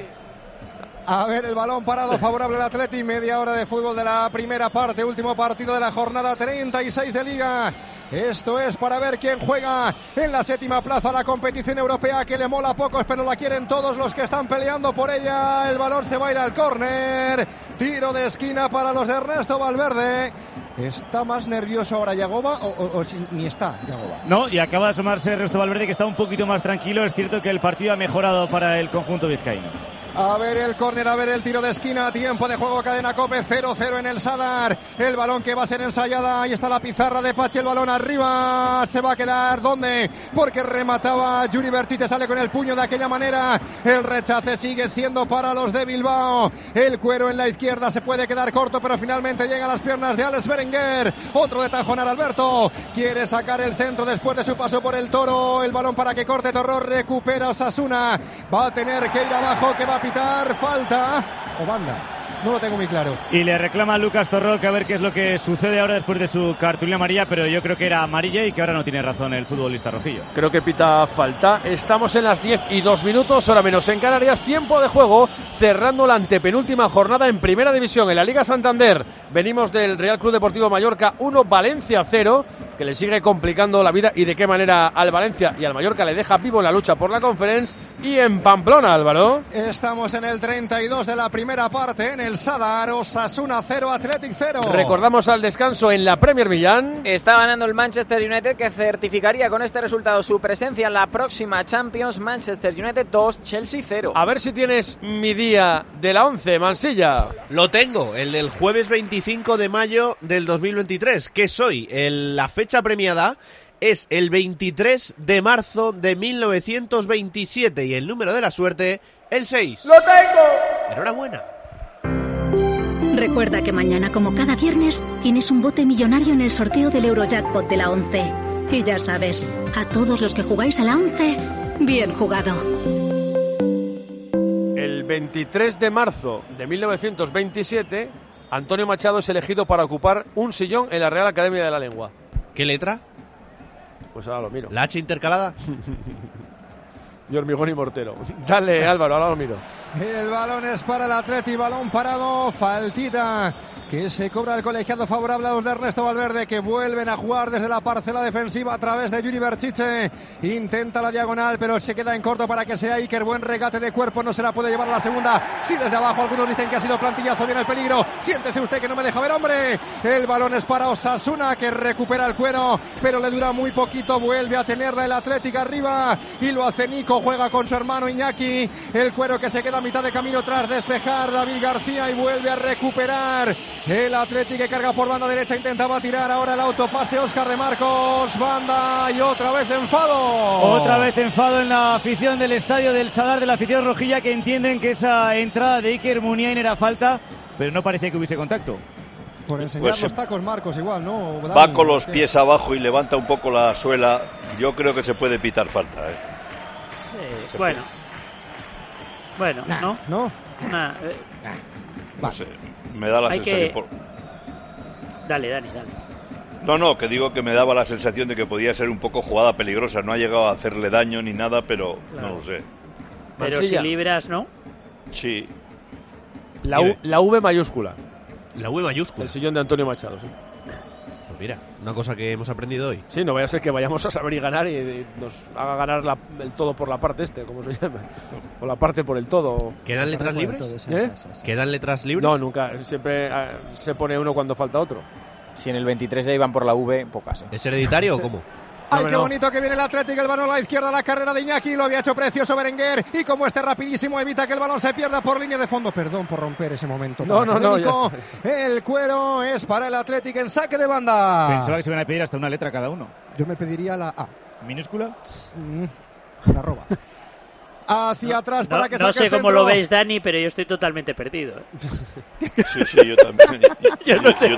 A ver, el balón parado favorable al Atleti, media hora de fútbol de la primera parte, último partido de la jornada 36 de Liga. Esto es para ver quién juega en la séptima plaza, la competición europea, que le mola a pocos, pero la quieren todos los que están peleando por ella. El balón se va a ir al córner, tiro de esquina para los de Ernesto Valverde. ¿Está más nervioso ahora Yagoba o ni está Yagoba? No, y acaba de asomarse Ernesto Valverde, que está un poquito más tranquilo. Es cierto que el partido ha mejorado para el conjunto vizcaíno. A ver el córner, a ver el tiro de esquina, tiempo de juego, Cadena Cope, 0-0 en el Sadar. El balón que va a ser ensayada, ahí está la pizarra de Pache, el balón arriba, se va a quedar, ¿dónde? Porque remataba Yuri Berchite, sale con el puño de aquella manera. El rechace sigue siendo para los de Bilbao. El cuero en la izquierda se puede quedar corto, pero finalmente llega a las piernas de Alex Berenguer. Otro de tajonar, Alberto. Quiere sacar el centro después de su paso por el Toro. El balón para que corte Torró, recupera Osasuna. Va a tener que ir abajo, que va a pitar falta o banda. No lo tengo muy claro. Y le reclama a Lucas Torró que a ver qué es lo que sucede ahora después de su cartulina amarilla, pero yo creo que era amarilla y que ahora no tiene razón el futbolista rojillo. Creo que pita falta. Estamos en las 10:02, hora menos en Canarias, tiempo de juego, cerrando la antepenúltima jornada en Primera División en la Liga Santander. Venimos del Real Club Deportivo Mallorca 1, Valencia 0, que le sigue complicando la vida, y de qué manera al Valencia y al Mallorca le deja vivo en la lucha por la Conference. Y en Pamplona, Álvaro. Estamos en el 32 de la primera parte, en el Sadar, Osasuna 0, Athletic 0. Recordamos al descanso en la Premier Millán. Está ganando el Manchester United, que certificaría con este resultado su presencia en la próxima Champions. Manchester United 2, Chelsea 0. A ver si tienes mi día de la 11, Mansilla. Lo tengo, el del jueves 25 de mayo del 2023, que es hoy. La fecha premiada es el 23 de marzo de 1927 y el número de la suerte, el 6. ¡Lo tengo! Enhorabuena. Recuerda que mañana, como cada viernes, tienes un bote millonario en el sorteo del Eurojackpot de la 11. Y ya sabes, a todos los que jugáis a la 11, bien jugado. El 23 de marzo de 1927, Antonio Machado es elegido para ocupar un sillón en la Real Academia de la Lengua. ¿Qué letra? Pues ahora lo miro. ¿La H intercalada? Y Hormigón y Mortero. Dale, Álvaro, ahora lo miro. El balón es para el Atleti, balón parado, faltita que se cobra el colegiado favorable a los de Ernesto Valverde, que vuelven a jugar desde la parcela defensiva a través de Yuri Berchiche. Intenta la diagonal, pero se queda en corto para que sea Iker. Buen regate de cuerpo, no se la puede llevar a la segunda. Si desde abajo algunos dicen que ha sido plantillazo, viene el peligro. Siéntese usted que no me deja ver, hombre. El balón es para Osasuna, que recupera el cuero, pero le dura muy poquito. Vuelve a tenerla el Atlético arriba y lo hace Nico. Juega con su hermano Iñaki. El cuero que se queda a mitad de camino tras despejar David García y vuelve a recuperar. El Atleti que carga por banda derecha, intentaba tirar ahora el autopase Óscar de Marcos, banda y otra vez enfado. Otra vez enfado en la afición del estadio del Sadar, de la afición rojilla, que entienden que esa entrada de Iker Muniain era falta, pero no parecía que hubiese contacto. Por enseñar Pues, los tacos, Marcos, igual, ¿no? Dani, va con los pies abajo y levanta un poco la suela. Yo creo que se puede pitar falta. Sí, bueno. Bueno, nah, ¿no? ¿No? Nah, no sé, me da la sensación. Dale, Dani. No, que digo que me daba la sensación de que podía ser un poco jugada peligrosa. No ha llegado a hacerle daño ni nada, pero claro, no lo sé. Pero si libras, ¿no? Sí. La V mayúscula. La V mayúscula. El sillón de Antonio Machado, sí. Pues mira, una cosa que hemos aprendido hoy. Sí, no vaya a ser que vayamos a saber y ganar y nos haga ganar el todo por la parte como se llama. O la parte por el todo. ¿Quedan letras libres? ¿Quedan letras libres? No, nunca. Siempre se pone uno cuando falta otro. Si en el 23 ya iban por la V, pocas. ¿Es hereditario o cómo? ¡Ay, qué bonito que viene el Atlético! El balón a la izquierda, la carrera de Iñaki, lo había hecho precioso Berenguer, y como este rapidísimo evita que el balón se pierda por línea de fondo. Perdón por romper ese momento. No. El cuero es para el Atlético en saque de banda. Pensaba que se iban a pedir hasta una letra cada uno. Yo me pediría la A. ¿Minúscula? La arroba. Hacia atrás para que saque no sé el cómo centro. lo veis, Dani, pero yo estoy totalmente perdido. Sí, yo también. Yo no sé.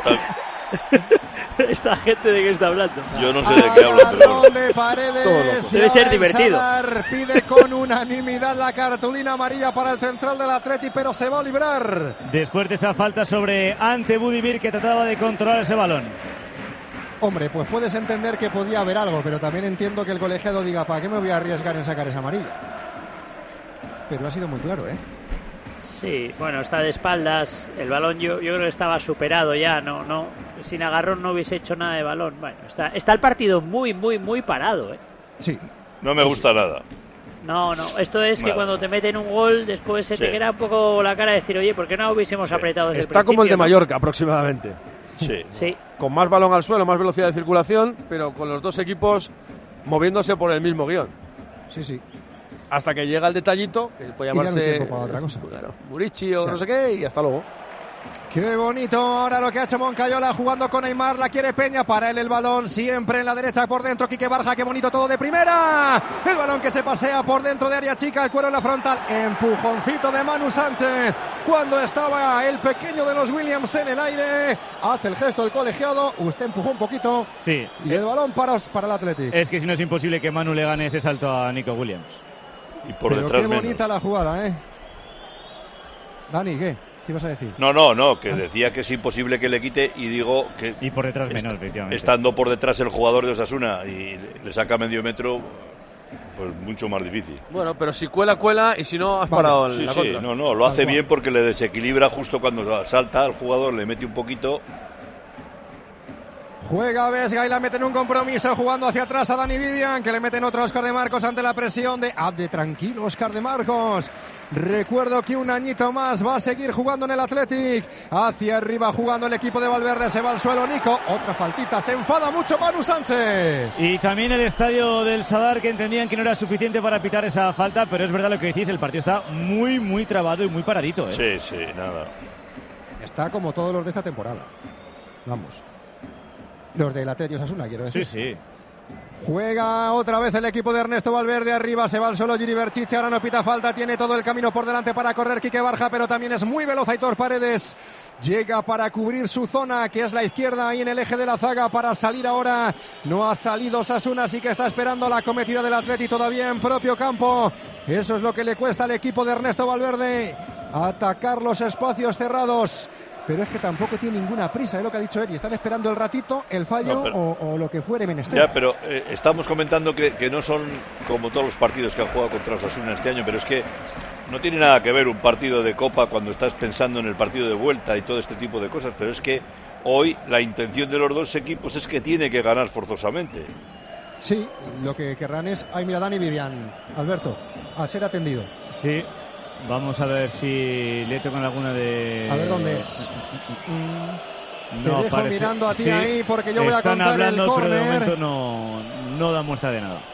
Esta gente de qué está hablando. Yo no sé de qué habla, pero de Paredes. Debe ser divertido. Sadar pide con unanimidad la cartulina amarilla para el central del Atleti, pero se va a librar. Después de esa falta sobre Ante Budimir, que trataba de controlar ese balón. Hombre, pues puedes entender que podía haber algo, pero también entiendo que el colegiado diga, ¿para qué me voy a arriesgar en sacar esa amarilla? Pero ha sido muy claro, ¿eh? Sí, bueno, está de espaldas. El balón yo creo que estaba superado ya. No, sin agarrón no hubiese hecho nada de balón. Bueno, está el partido muy parado, ¿eh? Sí. No me gusta nada. No, esto es que cuando te meten un gol, después se te queda un poco la cara de decir, oye, ¿por qué no hubiésemos apretado desde el Está como el de principio, Mallorca, aproximadamente. Sí. Con más balón al suelo, más velocidad de circulación, pero con los dos equipos moviéndose por el mismo guión. Sí. Hasta que llega el detallito, que puede llamarse otra cosa. Claro, Murici o no sé qué, y hasta luego. Qué bonito ahora lo que ha hecho Moncayola jugando con Neymar, la quiere Peña, para él el balón siempre en la derecha por dentro, Quique Barja, qué bonito todo de primera, el balón que se pasea por dentro de área chica, el cuero en la frontal, empujoncito de Manu Sánchez, cuando estaba el pequeño de los Williams en el aire, hace el gesto el colegiado, usted empujó un poquito, sí, y el balón para el Atlético. Es que si no es imposible que Manu le gane ese salto a Nico Williams. Y por pero detrás qué bonita menos. la jugada, ¿eh? Dani, ¿qué ibas a decir? No, que decía que es imposible que le quite y digo que... Y por detrás menos, efectivamente. Estando por detrás el jugador de Osasuna y le saca medio metro, pues mucho más difícil. Bueno, pero si cuela y si no has parado la contra. No, lo hace bien porque le desequilibra justo cuando salta al jugador, le mete un poquito. Juega Vesga y la mete en un compromiso jugando hacia atrás a Dani Vivian, que le meten otro a Óscar de Marcos ante la presión de Abde. Tranquilo, Óscar de Marcos. Recuerdo que un añito más va a seguir jugando en el Athletic. Hacia arriba jugando el equipo de Valverde, se va al suelo Nico. Otra faltita, se enfada mucho Manu Sánchez. Y también el estadio del Sadar, que entendían que no era suficiente para pitar esa falta, pero es verdad lo que decís, el partido está muy trabado y muy paradito, ¿eh? Sí, nada. Está como todos los de esta temporada. Vamos. Los del Atleti Osasuna, quiero decir. Sí. Juega otra vez el equipo de Ernesto Valverde, arriba se va al solo Yuri Berchiche, ahora no pita falta, tiene todo el camino por delante para correr Quique Barja, pero también es muy veloz Aitor Paredes, llega para cubrir su zona, que es la izquierda, ahí en el eje de la zaga, para salir ahora, no ha salido Osasuna, así que está esperando la cometida del Atleti todavía en propio campo, eso es lo que le cuesta al equipo de Ernesto Valverde, atacar los espacios cerrados. Pero es que tampoco tiene ninguna prisa, es lo que ha dicho Eri. Están esperando el ratito, el fallo o lo que fuere menester. Ya, pero estamos comentando que no son como todos los partidos que han jugado contra Osasuna este año, pero es que no tiene nada que ver un partido de Copa cuando estás pensando en el partido de vuelta y todo este tipo de cosas, pero es que hoy la intención de los dos equipos es que tiene que ganar forzosamente. Sí, lo que querrán es... Ay, mira, Dani Vivian, Alberto, a ser atendido. Sí. Vamos a ver si le tocan alguna de... A ver dónde es. No, te dejo mirando a ti ahí porque yo voy a contar hablando, el córner. Pero de momento no da muestra de nada.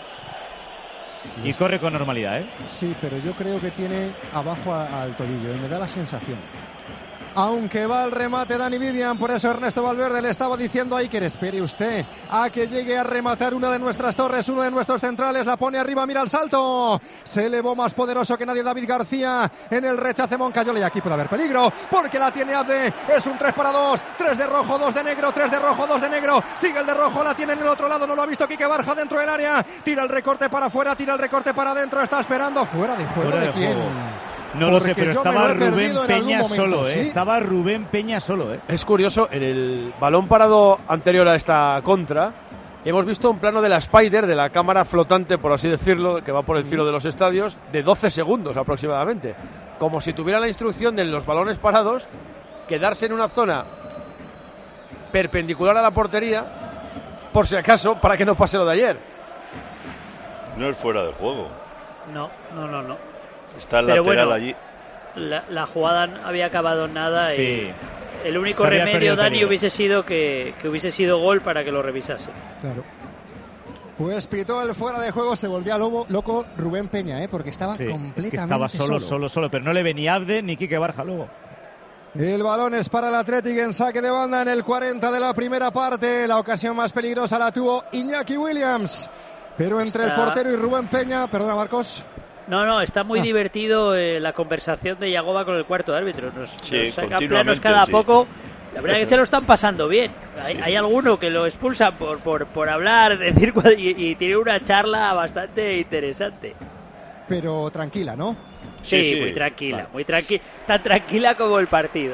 Y corre con normalidad, ¿eh? Sí, pero yo creo que tiene abajo al tobillo y me da la sensación. Aunque va al remate Dani Vivian, por eso Ernesto Valverde le estaba diciendo a Iker, espere usted a que llegue a rematar una de nuestras torres, uno de nuestros centrales, la pone arriba, mira el salto, se elevó más poderoso que nadie David García en el rechace Moncayola y aquí puede haber peligro, porque la tiene Abde, es un 3-2, 3 de rojo, 2 de negro, 3 de rojo, 2 de negro, sigue el de rojo, la tiene en el otro lado, no lo ha visto Quique Barja dentro del área, tira el recorte para afuera, tira el recorte para adentro, está esperando, fuera de juego, ¿de quién? No lo sé, pero estaba Rubén Peña solo, ¿sí? Estaba Rubén Peña solo, Es curioso, en el balón parado anterior a esta contra, hemos visto un plano de la Spider, de la cámara flotante, por así decirlo, que va por el cielo de los estadios, de 12 segundos aproximadamente. Como si tuviera la instrucción de los balones parados, quedarse en una zona perpendicular a la portería, por si acaso, para que no pase lo de ayer. No es fuera de juego. No. Está el pero lateral bueno, allí. La jugada no había acabado en nada sí. Y el único remedio, Dani, hubiese sido que hubiese sido gol para que lo revisase. Claro. Pues pitó el fuera de juego, se volvía loco Rubén Peña, porque estaba completamente es que estaba solo, pero no le venía Abde ni Quique Barja luego. El balón es para el Athletic en saque de banda en el 40 de la primera parte. La ocasión más peligrosa la tuvo Iñaki Williams, pero entre el portero y Rubén Peña, perdona Marcos. No, está muy divertido la conversación de Yagoba con el cuarto árbitro. Nos saca planos cada poco. La verdad es que se lo están pasando bien. Hay alguno que lo expulsan por hablar, decir, y tiene una charla bastante interesante. Pero tranquila, ¿no? Sí, muy tranquila, muy tranquila. Tan tranquila como el partido.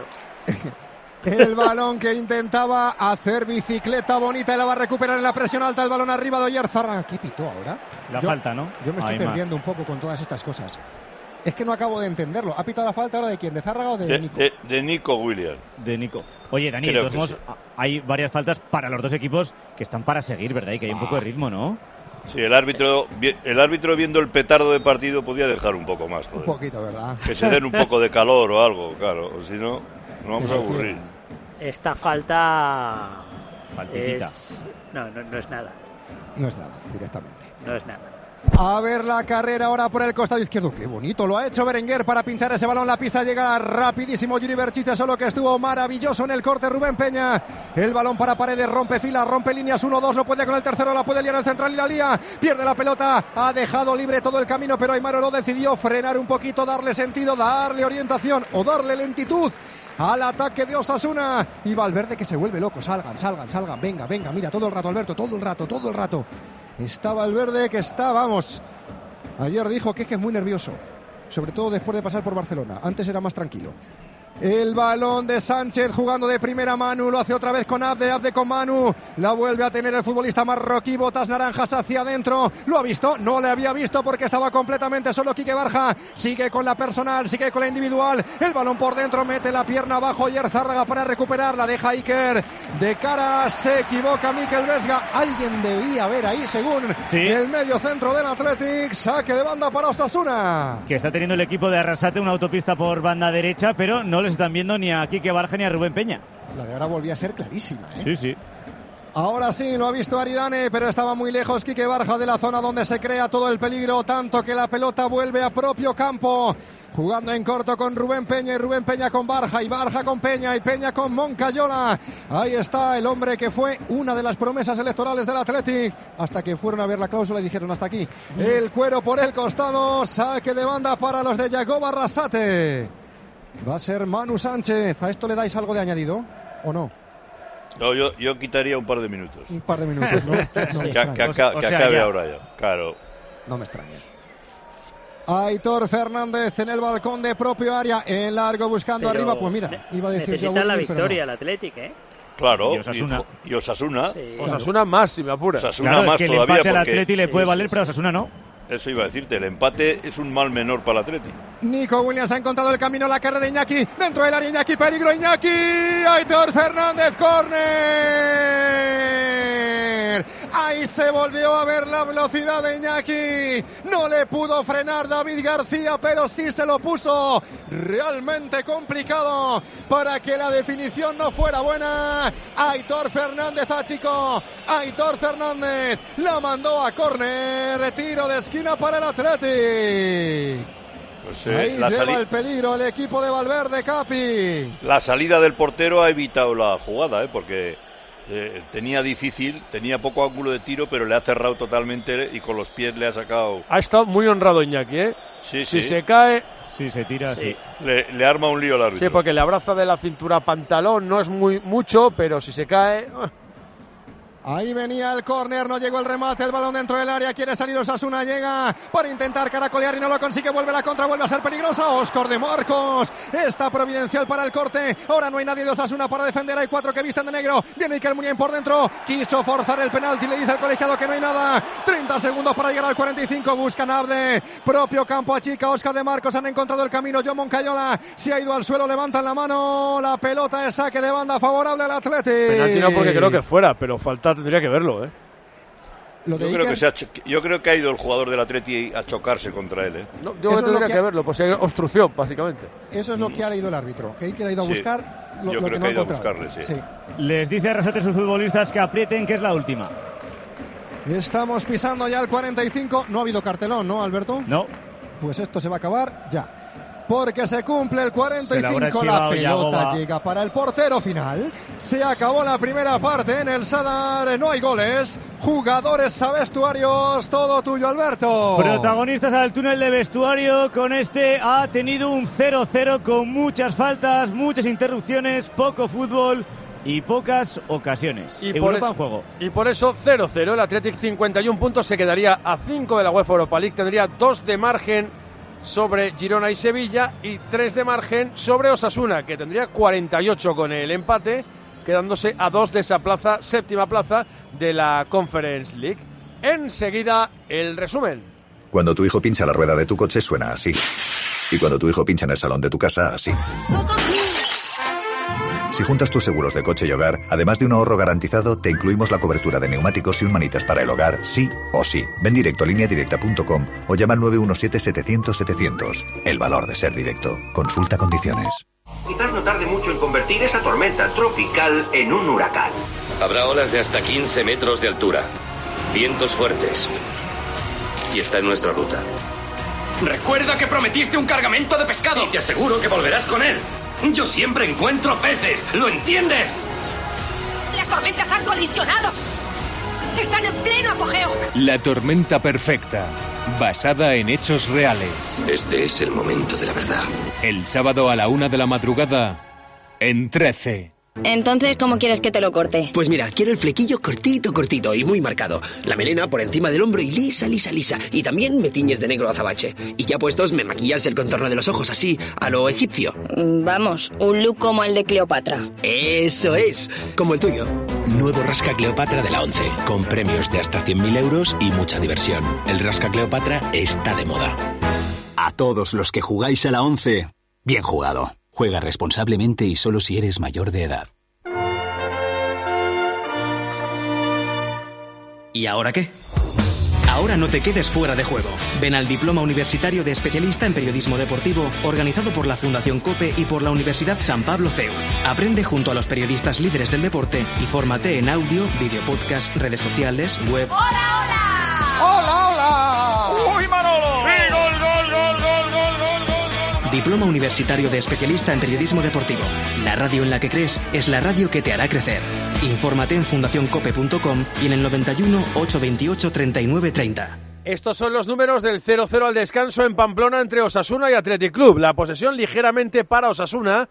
El balón que intentaba hacer bicicleta bonita y la va a recuperar en la presión alta. El balón arriba de Oyarzarraga. ¿Qué pitó ahora? La falta, ¿no? Yo me estoy perdiendo un poco con todas estas cosas. Es que no acabo de entenderlo. ¿Ha pitado la falta ahora de quién? ¿De Zárraga o de Nico? De Nico Williams. De Nico. Oye, Dani, de todos modos, hay varias faltas para los dos equipos que están para seguir, ¿verdad? Y que hay un poco de ritmo, ¿no? Sí, el árbitro viendo el petardo de partido podía dejar un poco más. Joder. Un poquito, ¿verdad? Que se den un poco de calor o algo, claro. O si no, nos vamos a aburrir. Esta falta... Faltitita. No es nada. No es nada, directamente. No es nada. A ver la carrera ahora por el costado izquierdo. Qué bonito lo ha hecho Berenguer para pinchar ese balón. La pisa, llega rapidísimo Yuri Berchiche, solo que estuvo maravilloso en el corte Rubén Peña. El balón para Paredes, rompe filas, rompe líneas, 1-2, no puede con el tercero, la puede liar el central y la lía. Pierde la pelota, ha dejado libre todo el camino, pero Aimar Oro decidió frenar un poquito, darle sentido, darle orientación o darle lentitud al ataque de Osasuna. Y Valverde que se vuelve loco. Salgan. Venga, mira, todo el rato, Alberto, todo el rato. Está Valverde que está, vamos. Ayer dijo que es muy nervioso. Sobre todo después de pasar por Barcelona. Antes era más tranquilo. El balón de Sánchez jugando de primera. Manu lo hace otra vez con Abde con Manu, la vuelve a tener el futbolista marroquí. Botas naranjas hacia adentro. ¿Lo ha visto? No le había visto porque estaba completamente solo Quique Barja. Sigue con la personal, sigue con la individual. El balón por dentro, mete la pierna abajo y Zárraga para recuperarla. Deja Iker de cara, se equivoca Mikel Vesga. Alguien debía ver ahí según el medio centro del Athletic. Saque de banda para Osasuna, que está teniendo el equipo de Arrasate una autopista por banda derecha, pero no les están viendo ni a Quique Barja ni a Rubén Peña. La de ahora volvía a ser clarísima, Sí. Ahora sí, lo ha visto Aridane, pero estaba muy lejos Quique Barja de la zona donde se crea todo el peligro, tanto que la pelota vuelve a propio campo. Jugando en corto con Rubén Peña y Rubén Peña con Barja y Barja con Peña y Peña con Moncayola. Ahí está el hombre que fue una de las promesas electorales del Athletic hasta que fueron a ver la cláusula y dijeron hasta aquí. El cuero por el costado, saque de banda para los de Yagoba Arrasate. Va a ser Manu Sánchez. ¿A esto le dais algo de añadido o no? No, yo quitaría un par de minutos. Un par de minutos, ¿no? Que acabe ahora ya, claro. No me extraña. Aitor Fernández en el balcón de propio área, en largo buscando Pero arriba. Pues mira, iba a decir necesita la Willy, pero victoria no. el Athletic, ¿eh? Claro, y Osasuna. Sí. Osasuna más, si me apura. Osasuna Claro, más es que el todavía empate al porque... Atleti le puede valer, pero a Osasuna no. Eso iba a decirte, el empate es un mal menor para el Atleti. Nico Williams ha encontrado el camino, la carrera de Iñaki, dentro del área Iñaki, peligro Iñaki, Aitor Fernández, córner. Ahí se volvió a ver la velocidad de Iñaki, no le pudo frenar David García, pero sí se lo puso realmente complicado para que la definición no fuera buena. Aitor Fernández achicó, Aitor Fernández la mandó a córner, retiro de esquina para el Athletic. Pues, ahí lleva el peligro el equipo de Valverde, Capi. La salida del portero ha evitado la jugada, porque tenía poco ángulo de tiro, pero le ha cerrado totalmente y con los pies le ha sacado. Ha estado muy honrado Iñaki, ¿eh? Sí, si sí. se cae... Si se tira, sí. Le arma un lío al árbitro. Sí, porque le abraza de la cintura pantalón, no es mucho, pero si se cae... Ahí venía el córner, no llegó el remate, el balón dentro del área, quiere salir Osasuna, llega para intentar caracolear y no lo consigue, vuelve la contra, vuelve a ser peligrosa, Óscar de Marcos, está providencial para el corte, ahora no hay nadie de Osasuna para defender, hay 4 que visten de negro, viene Iker Muniain por dentro, quiso forzar el penalti, le dice al colegiado que no hay nada, 30 segundos para llegar al 45, buscan Abde, propio campo achica, Óscar de Marcos, han encontrado el camino, John Moncayola, se ha ido al suelo, levantan la mano, la pelota es saque de banda favorable al Athletic. Penalti no porque creo que fuera, pero tendría que verlo, ¿eh? Yo creo que ha ido el jugador del Atleti a chocarse contra él, ¿eh? No, yo tendría que verlo, pues hay obstrucción, básicamente. Eso es lo que ha leído el árbitro, que Iker ha ido a buscar yo creo que ha ido a buscarle, sí. Les dice a Arrasate a sus futbolistas que aprieten, que es la última. Estamos pisando ya el 45, no ha habido cartelón, ¿no, Alberto? No. Pues esto se va a acabar ya. Porque se cumple el 45, la pelota Yagoba. llega para el portero final. Se acabó la primera parte en el Sadar, no hay goles, jugadores a vestuarios, todo tuyo, Alberto. Protagonistas al túnel de vestuario, con este ha tenido un 0-0 con muchas faltas, muchas interrupciones, poco fútbol y pocas ocasiones. Europa en juego. Y por eso 0-0, el Athletic 51 puntos, se quedaría a 5 de la UEFA Europa League, tendría 2 de margen sobre Girona y Sevilla y 3 de margen sobre Osasuna, que tendría 48 con el empate, quedándose a 2 de esa plaza, séptima plaza de la Conference League. Enseguida, el resumen. Cuando tu hijo pincha la rueda de tu coche suena así. Y cuando tu hijo pincha en el salón de tu casa, así. Si juntas tus seguros de coche y hogar, además de un ahorro garantizado, te incluimos la cobertura de neumáticos y un manitas para el hogar, sí o sí. Ven directo a lineadirecta.com o llama al 917-700-700. El valor de ser directo. Consulta condiciones. Quizás no tarde mucho en convertir esa tormenta tropical en un huracán. Habrá olas de hasta 15 metros de altura, vientos fuertes, y está en nuestra ruta. Recuerda que prometiste un cargamento de pescado. Y te aseguro que volverás con él. Yo siempre encuentro peces, ¿lo entiendes? Las tormentas han colisionado. Están en pleno apogeo. La tormenta perfecta, basada en hechos reales. Este es el momento de la verdad. El sábado a la 1 de la madrugada, en 13. Entonces, ¿cómo quieres que te lo corte? Pues mira, quiero el flequillo cortito y muy marcado. La melena por encima del hombro y lisa. Y también me tiñes de negro azabache. Y ya puestos, me maquillas el contorno de los ojos, así, a lo egipcio. Vamos, un look como el de Cleopatra. Eso es, como el tuyo. Nuevo Rasca Cleopatra de la 11, con premios de hasta 100.000 euros y mucha diversión. El Rasca Cleopatra está de moda. A todos los que jugáis a la 11, bien jugado. Juega responsablemente y solo si eres mayor de edad. ¿Y ahora qué? Ahora no te quedes fuera de juego. Ven al Diploma Universitario de Especialista en Periodismo Deportivo, organizado por la Fundación COPE y por la Universidad San Pablo CEU. Aprende junto a los periodistas líderes del deporte y fórmate en audio, video podcast, redes sociales, web... ¡Hola! ¡Uy, Manolo! ¡Sí, gol! Diploma universitario de especialista en periodismo deportivo. La radio en la que crees es la radio que te hará crecer. Infórmate en fundacioncope.com y en el 91 828 39 30. Estos son los números del 0-0 al descanso en Pamplona entre Osasuna y Athletic Club. La posesión ligeramente para Osasuna,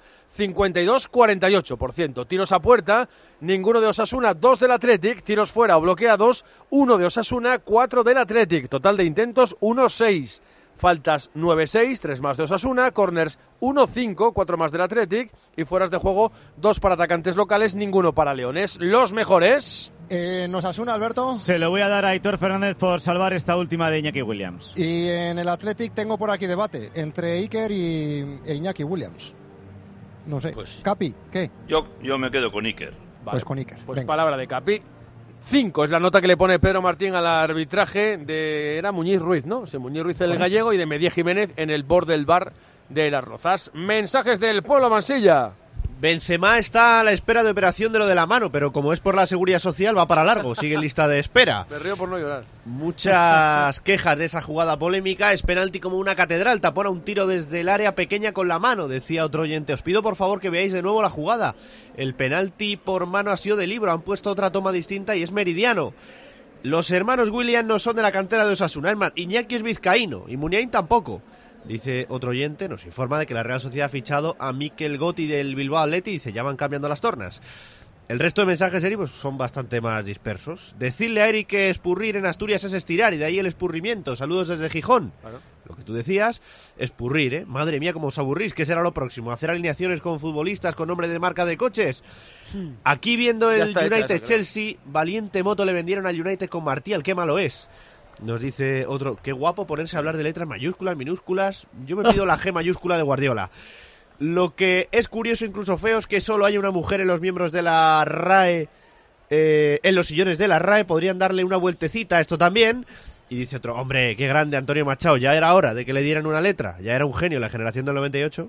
52-48%. Tiros a puerta, ninguno de Osasuna, 2 del Athletic. Tiros fuera o bloqueados, 1 de Osasuna, 4 del Athletic. Total de intentos, 1-6. Faltas 9-6, 3 más de Osasuna. Corners 1-5, 4 más del Athletic. Y fueras de juego, 2 para atacantes locales, ninguno para Leones. Los mejores... En Osasuna, Alberto. Se lo voy a dar a Aitor Fernández por salvar esta última de Iñaki Williams. Y en el Athletic tengo por aquí debate entre Iker e Iñaki Williams. No sé. Pues, Capi, ¿qué? Yo me quedo con Iker. Vale. Pues con Iker. Pues venga. Palabra de Capi. 5 es la nota que le pone Pedro Martín al arbitraje de... Era Muñiz Ruiz, ¿no? Sí, Muñiz Ruiz el gallego y de Medía Jiménez en el borde del bar de Las Rozas. Mensajes del pueblo, Mansilla. Benzema está a la espera de operación de lo de la mano, pero como es por la Seguridad Social va para largo, sigue en lista de espera. Me río por no llorar. Muchas quejas de esa jugada polémica, es penalti como una catedral, tapona un tiro desde el área pequeña con la mano, decía otro oyente. Os pido por favor que veáis de nuevo la jugada. El penalti por mano ha sido de libro, han puesto otra toma distinta y es meridiano. Los hermanos Williams no son de la cantera de Osasuna, es más, Iñaki es vizcaíno y Muniain tampoco. Dice otro oyente, nos informa de que la Real Sociedad ha fichado a Mikel Gotti del Bilbao Athletic, dice, ya van cambiando las tornas. El resto de mensajes, Eri, pues son bastante más dispersos. Decirle a Eri que espurrir en Asturias es estirar, y de ahí el escurrimiento. Saludos desde Gijón. Claro. Lo que tú decías, espurrir, ¿eh? Madre mía, cómo os aburrís. ¿Qué será lo próximo? ¿Hacer alineaciones con futbolistas con nombre de marca de coches? Aquí viendo el United-Chelsea, valiente moto le vendieron al United con Martial, qué malo es. Nos dice otro, qué guapo ponerse a hablar de letras mayúsculas, minúsculas. Yo me pido la G mayúscula de Guardiola. Lo que es curioso, incluso feo, es que solo haya una mujer en los miembros de la RAE, en los sillones de la RAE. Podrían darle una vueltecita a esto también. Y dice otro, hombre, qué grande Antonio Machado, ya era hora de que le dieran una letra. Ya era un genio la generación del 98.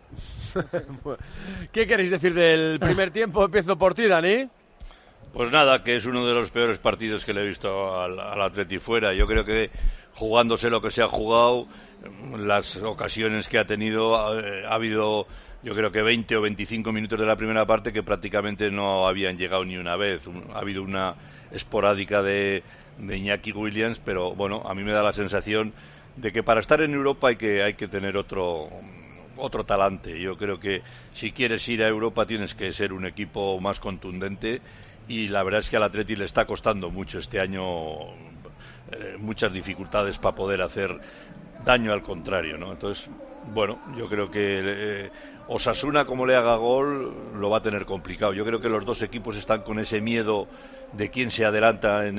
¿Qué queréis decir del primer tiempo? Empiezo por ti, Dani. Pues nada, que es uno de los peores partidos que le he visto al Atleti fuera. Yo creo que jugándose lo que se ha jugado, las ocasiones que ha tenido, ha habido, yo creo que 20 o 25 minutos de la primera parte que prácticamente no habían llegado ni una vez. Ha habido una esporádica de Iñaki Williams, pero bueno, a mí me da la sensación de que para estar en Europa hay que tener otro talante. Yo creo que si quieres ir a Europa tienes que ser un equipo más contundente. Y la verdad es que al Atleti le está costando mucho este año, muchas dificultades para poder hacer daño al contrario, ¿no? Entonces, bueno, yo creo que Osasuna, como le haga gol, lo va a tener complicado. Yo creo que los dos equipos están con ese miedo de quién se adelanta en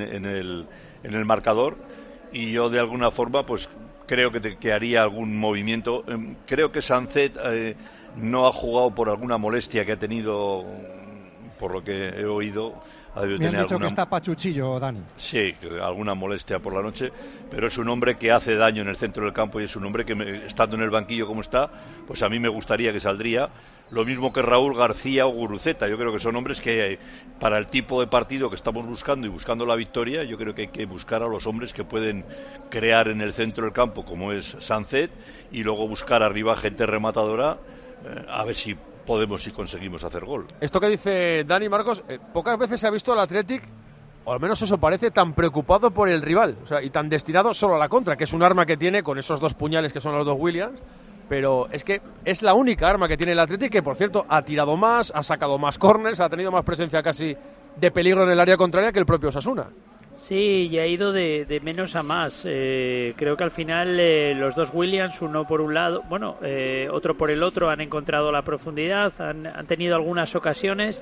el marcador, y yo de alguna forma pues creo que haría algún movimiento. Creo que Sancet no ha jugado por alguna molestia que ha tenido, por lo que he oído. Me han dicho que está pachuchillo, Dani. Sí, alguna molestia por la noche, pero es un hombre que hace daño en el centro del campo y es un hombre que, estando en el banquillo como está, pues a mí me gustaría que saldría. Lo mismo que Raúl García o Guruceta. Yo creo que son hombres que, para el tipo de partido que estamos buscando y buscando la victoria, yo creo que hay que buscar a los hombres que pueden crear en el centro del campo, como es Sancet, y luego buscar arriba gente rematadora, a ver si podemos y conseguimos hacer gol. Esto que dice Dani, Marcos, pocas veces se ha visto al Athletic, o al menos eso parece, tan preocupado por el rival, o sea, y tan destinado solo a la contra, que es un arma que tiene con esos dos puñales que son los dos Williams, pero es que es la única arma que tiene el Athletic, que por cierto ha tirado más, ha sacado más córners, ha tenido más presencia casi de peligro en el área contraria que el propio Osasuna. Sí, y ha ido de menos a más. Creo que al final los dos Williams, uno por un lado, otro por el otro, han encontrado la profundidad, han tenido algunas ocasiones,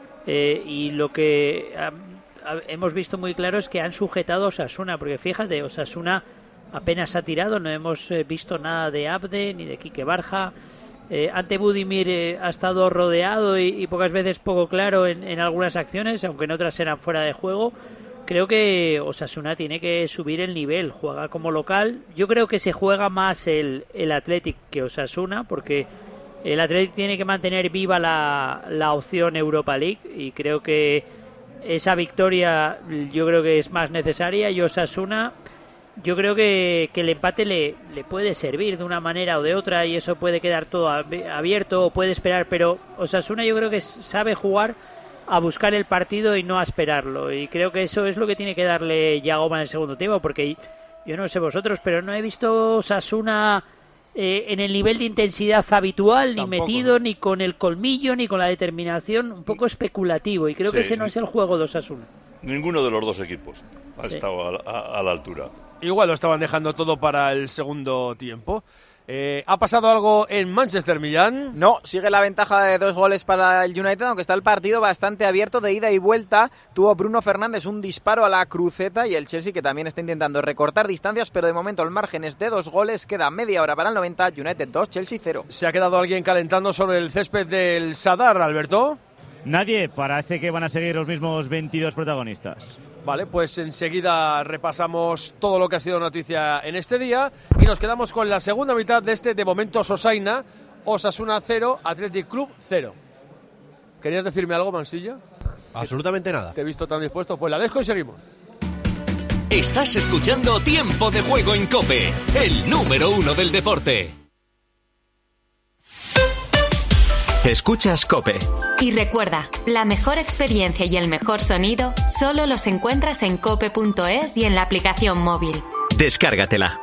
y lo que hemos visto muy claro es que han sujetado a Osasuna, porque fíjate, Osasuna apenas ha tirado, no hemos visto nada de Abde ni de Quique Barja. Ante Budimir ha estado rodeado y pocas veces poco claro en algunas acciones, aunque en otras eran fuera de juego. Creo que Osasuna tiene que subir el nivel, juega como local. Yo creo que se juega más el Athletic que Osasuna, porque el Athletic tiene que mantener viva la opción Europa League, y creo que esa victoria yo creo que es más necesaria. Y Osasuna yo creo que el empate le puede servir de una manera o de otra y eso puede quedar todo abierto o puede esperar, pero Osasuna yo creo que sabe jugar a buscar el partido y no a esperarlo, y creo que eso es lo que tiene que darle Yagoba en el segundo tiempo, porque yo no sé vosotros, pero no he visto Osasuna en el nivel de intensidad habitual, ni metido, ni con el colmillo, ni con la determinación, un poco especulativo, y creo que ese no es el juego de Osasuna. Ninguno de los dos equipos ha estado a la altura. Igual lo estaban dejando todo para el segundo tiempo. ¿Ha pasado algo en Manchester, Millán? No, sigue la ventaja de 2 goles para el United, aunque está el partido bastante abierto de ida y vuelta. Tuvo Bruno Fernández un disparo a la cruceta y el Chelsea, que también está intentando recortar distancias, pero de momento el margen es de 2 goles. Queda media hora para el 90, United 2, Chelsea 0. ¿Se ha quedado alguien calentando sobre el césped del Sadar, Alberto? Nadie, parece que van a seguir los mismos 22 protagonistas. Vale, pues enseguida repasamos todo lo que ha sido noticia en este día y nos quedamos con la segunda mitad de este, de momento, Sosaina, Osasuna 0, Athletic Club 0. ¿Querías decirme algo, Mansilla? Absolutamente nada. Te he visto tan dispuesto, pues la dejo y seguimos. Estás escuchando Tiempo de Juego en COPE, el número 1 del deporte. Escuchas COPE. Y recuerda, la mejor experiencia y el mejor sonido solo los encuentras en cope.es y en la aplicación móvil. Descárgatela.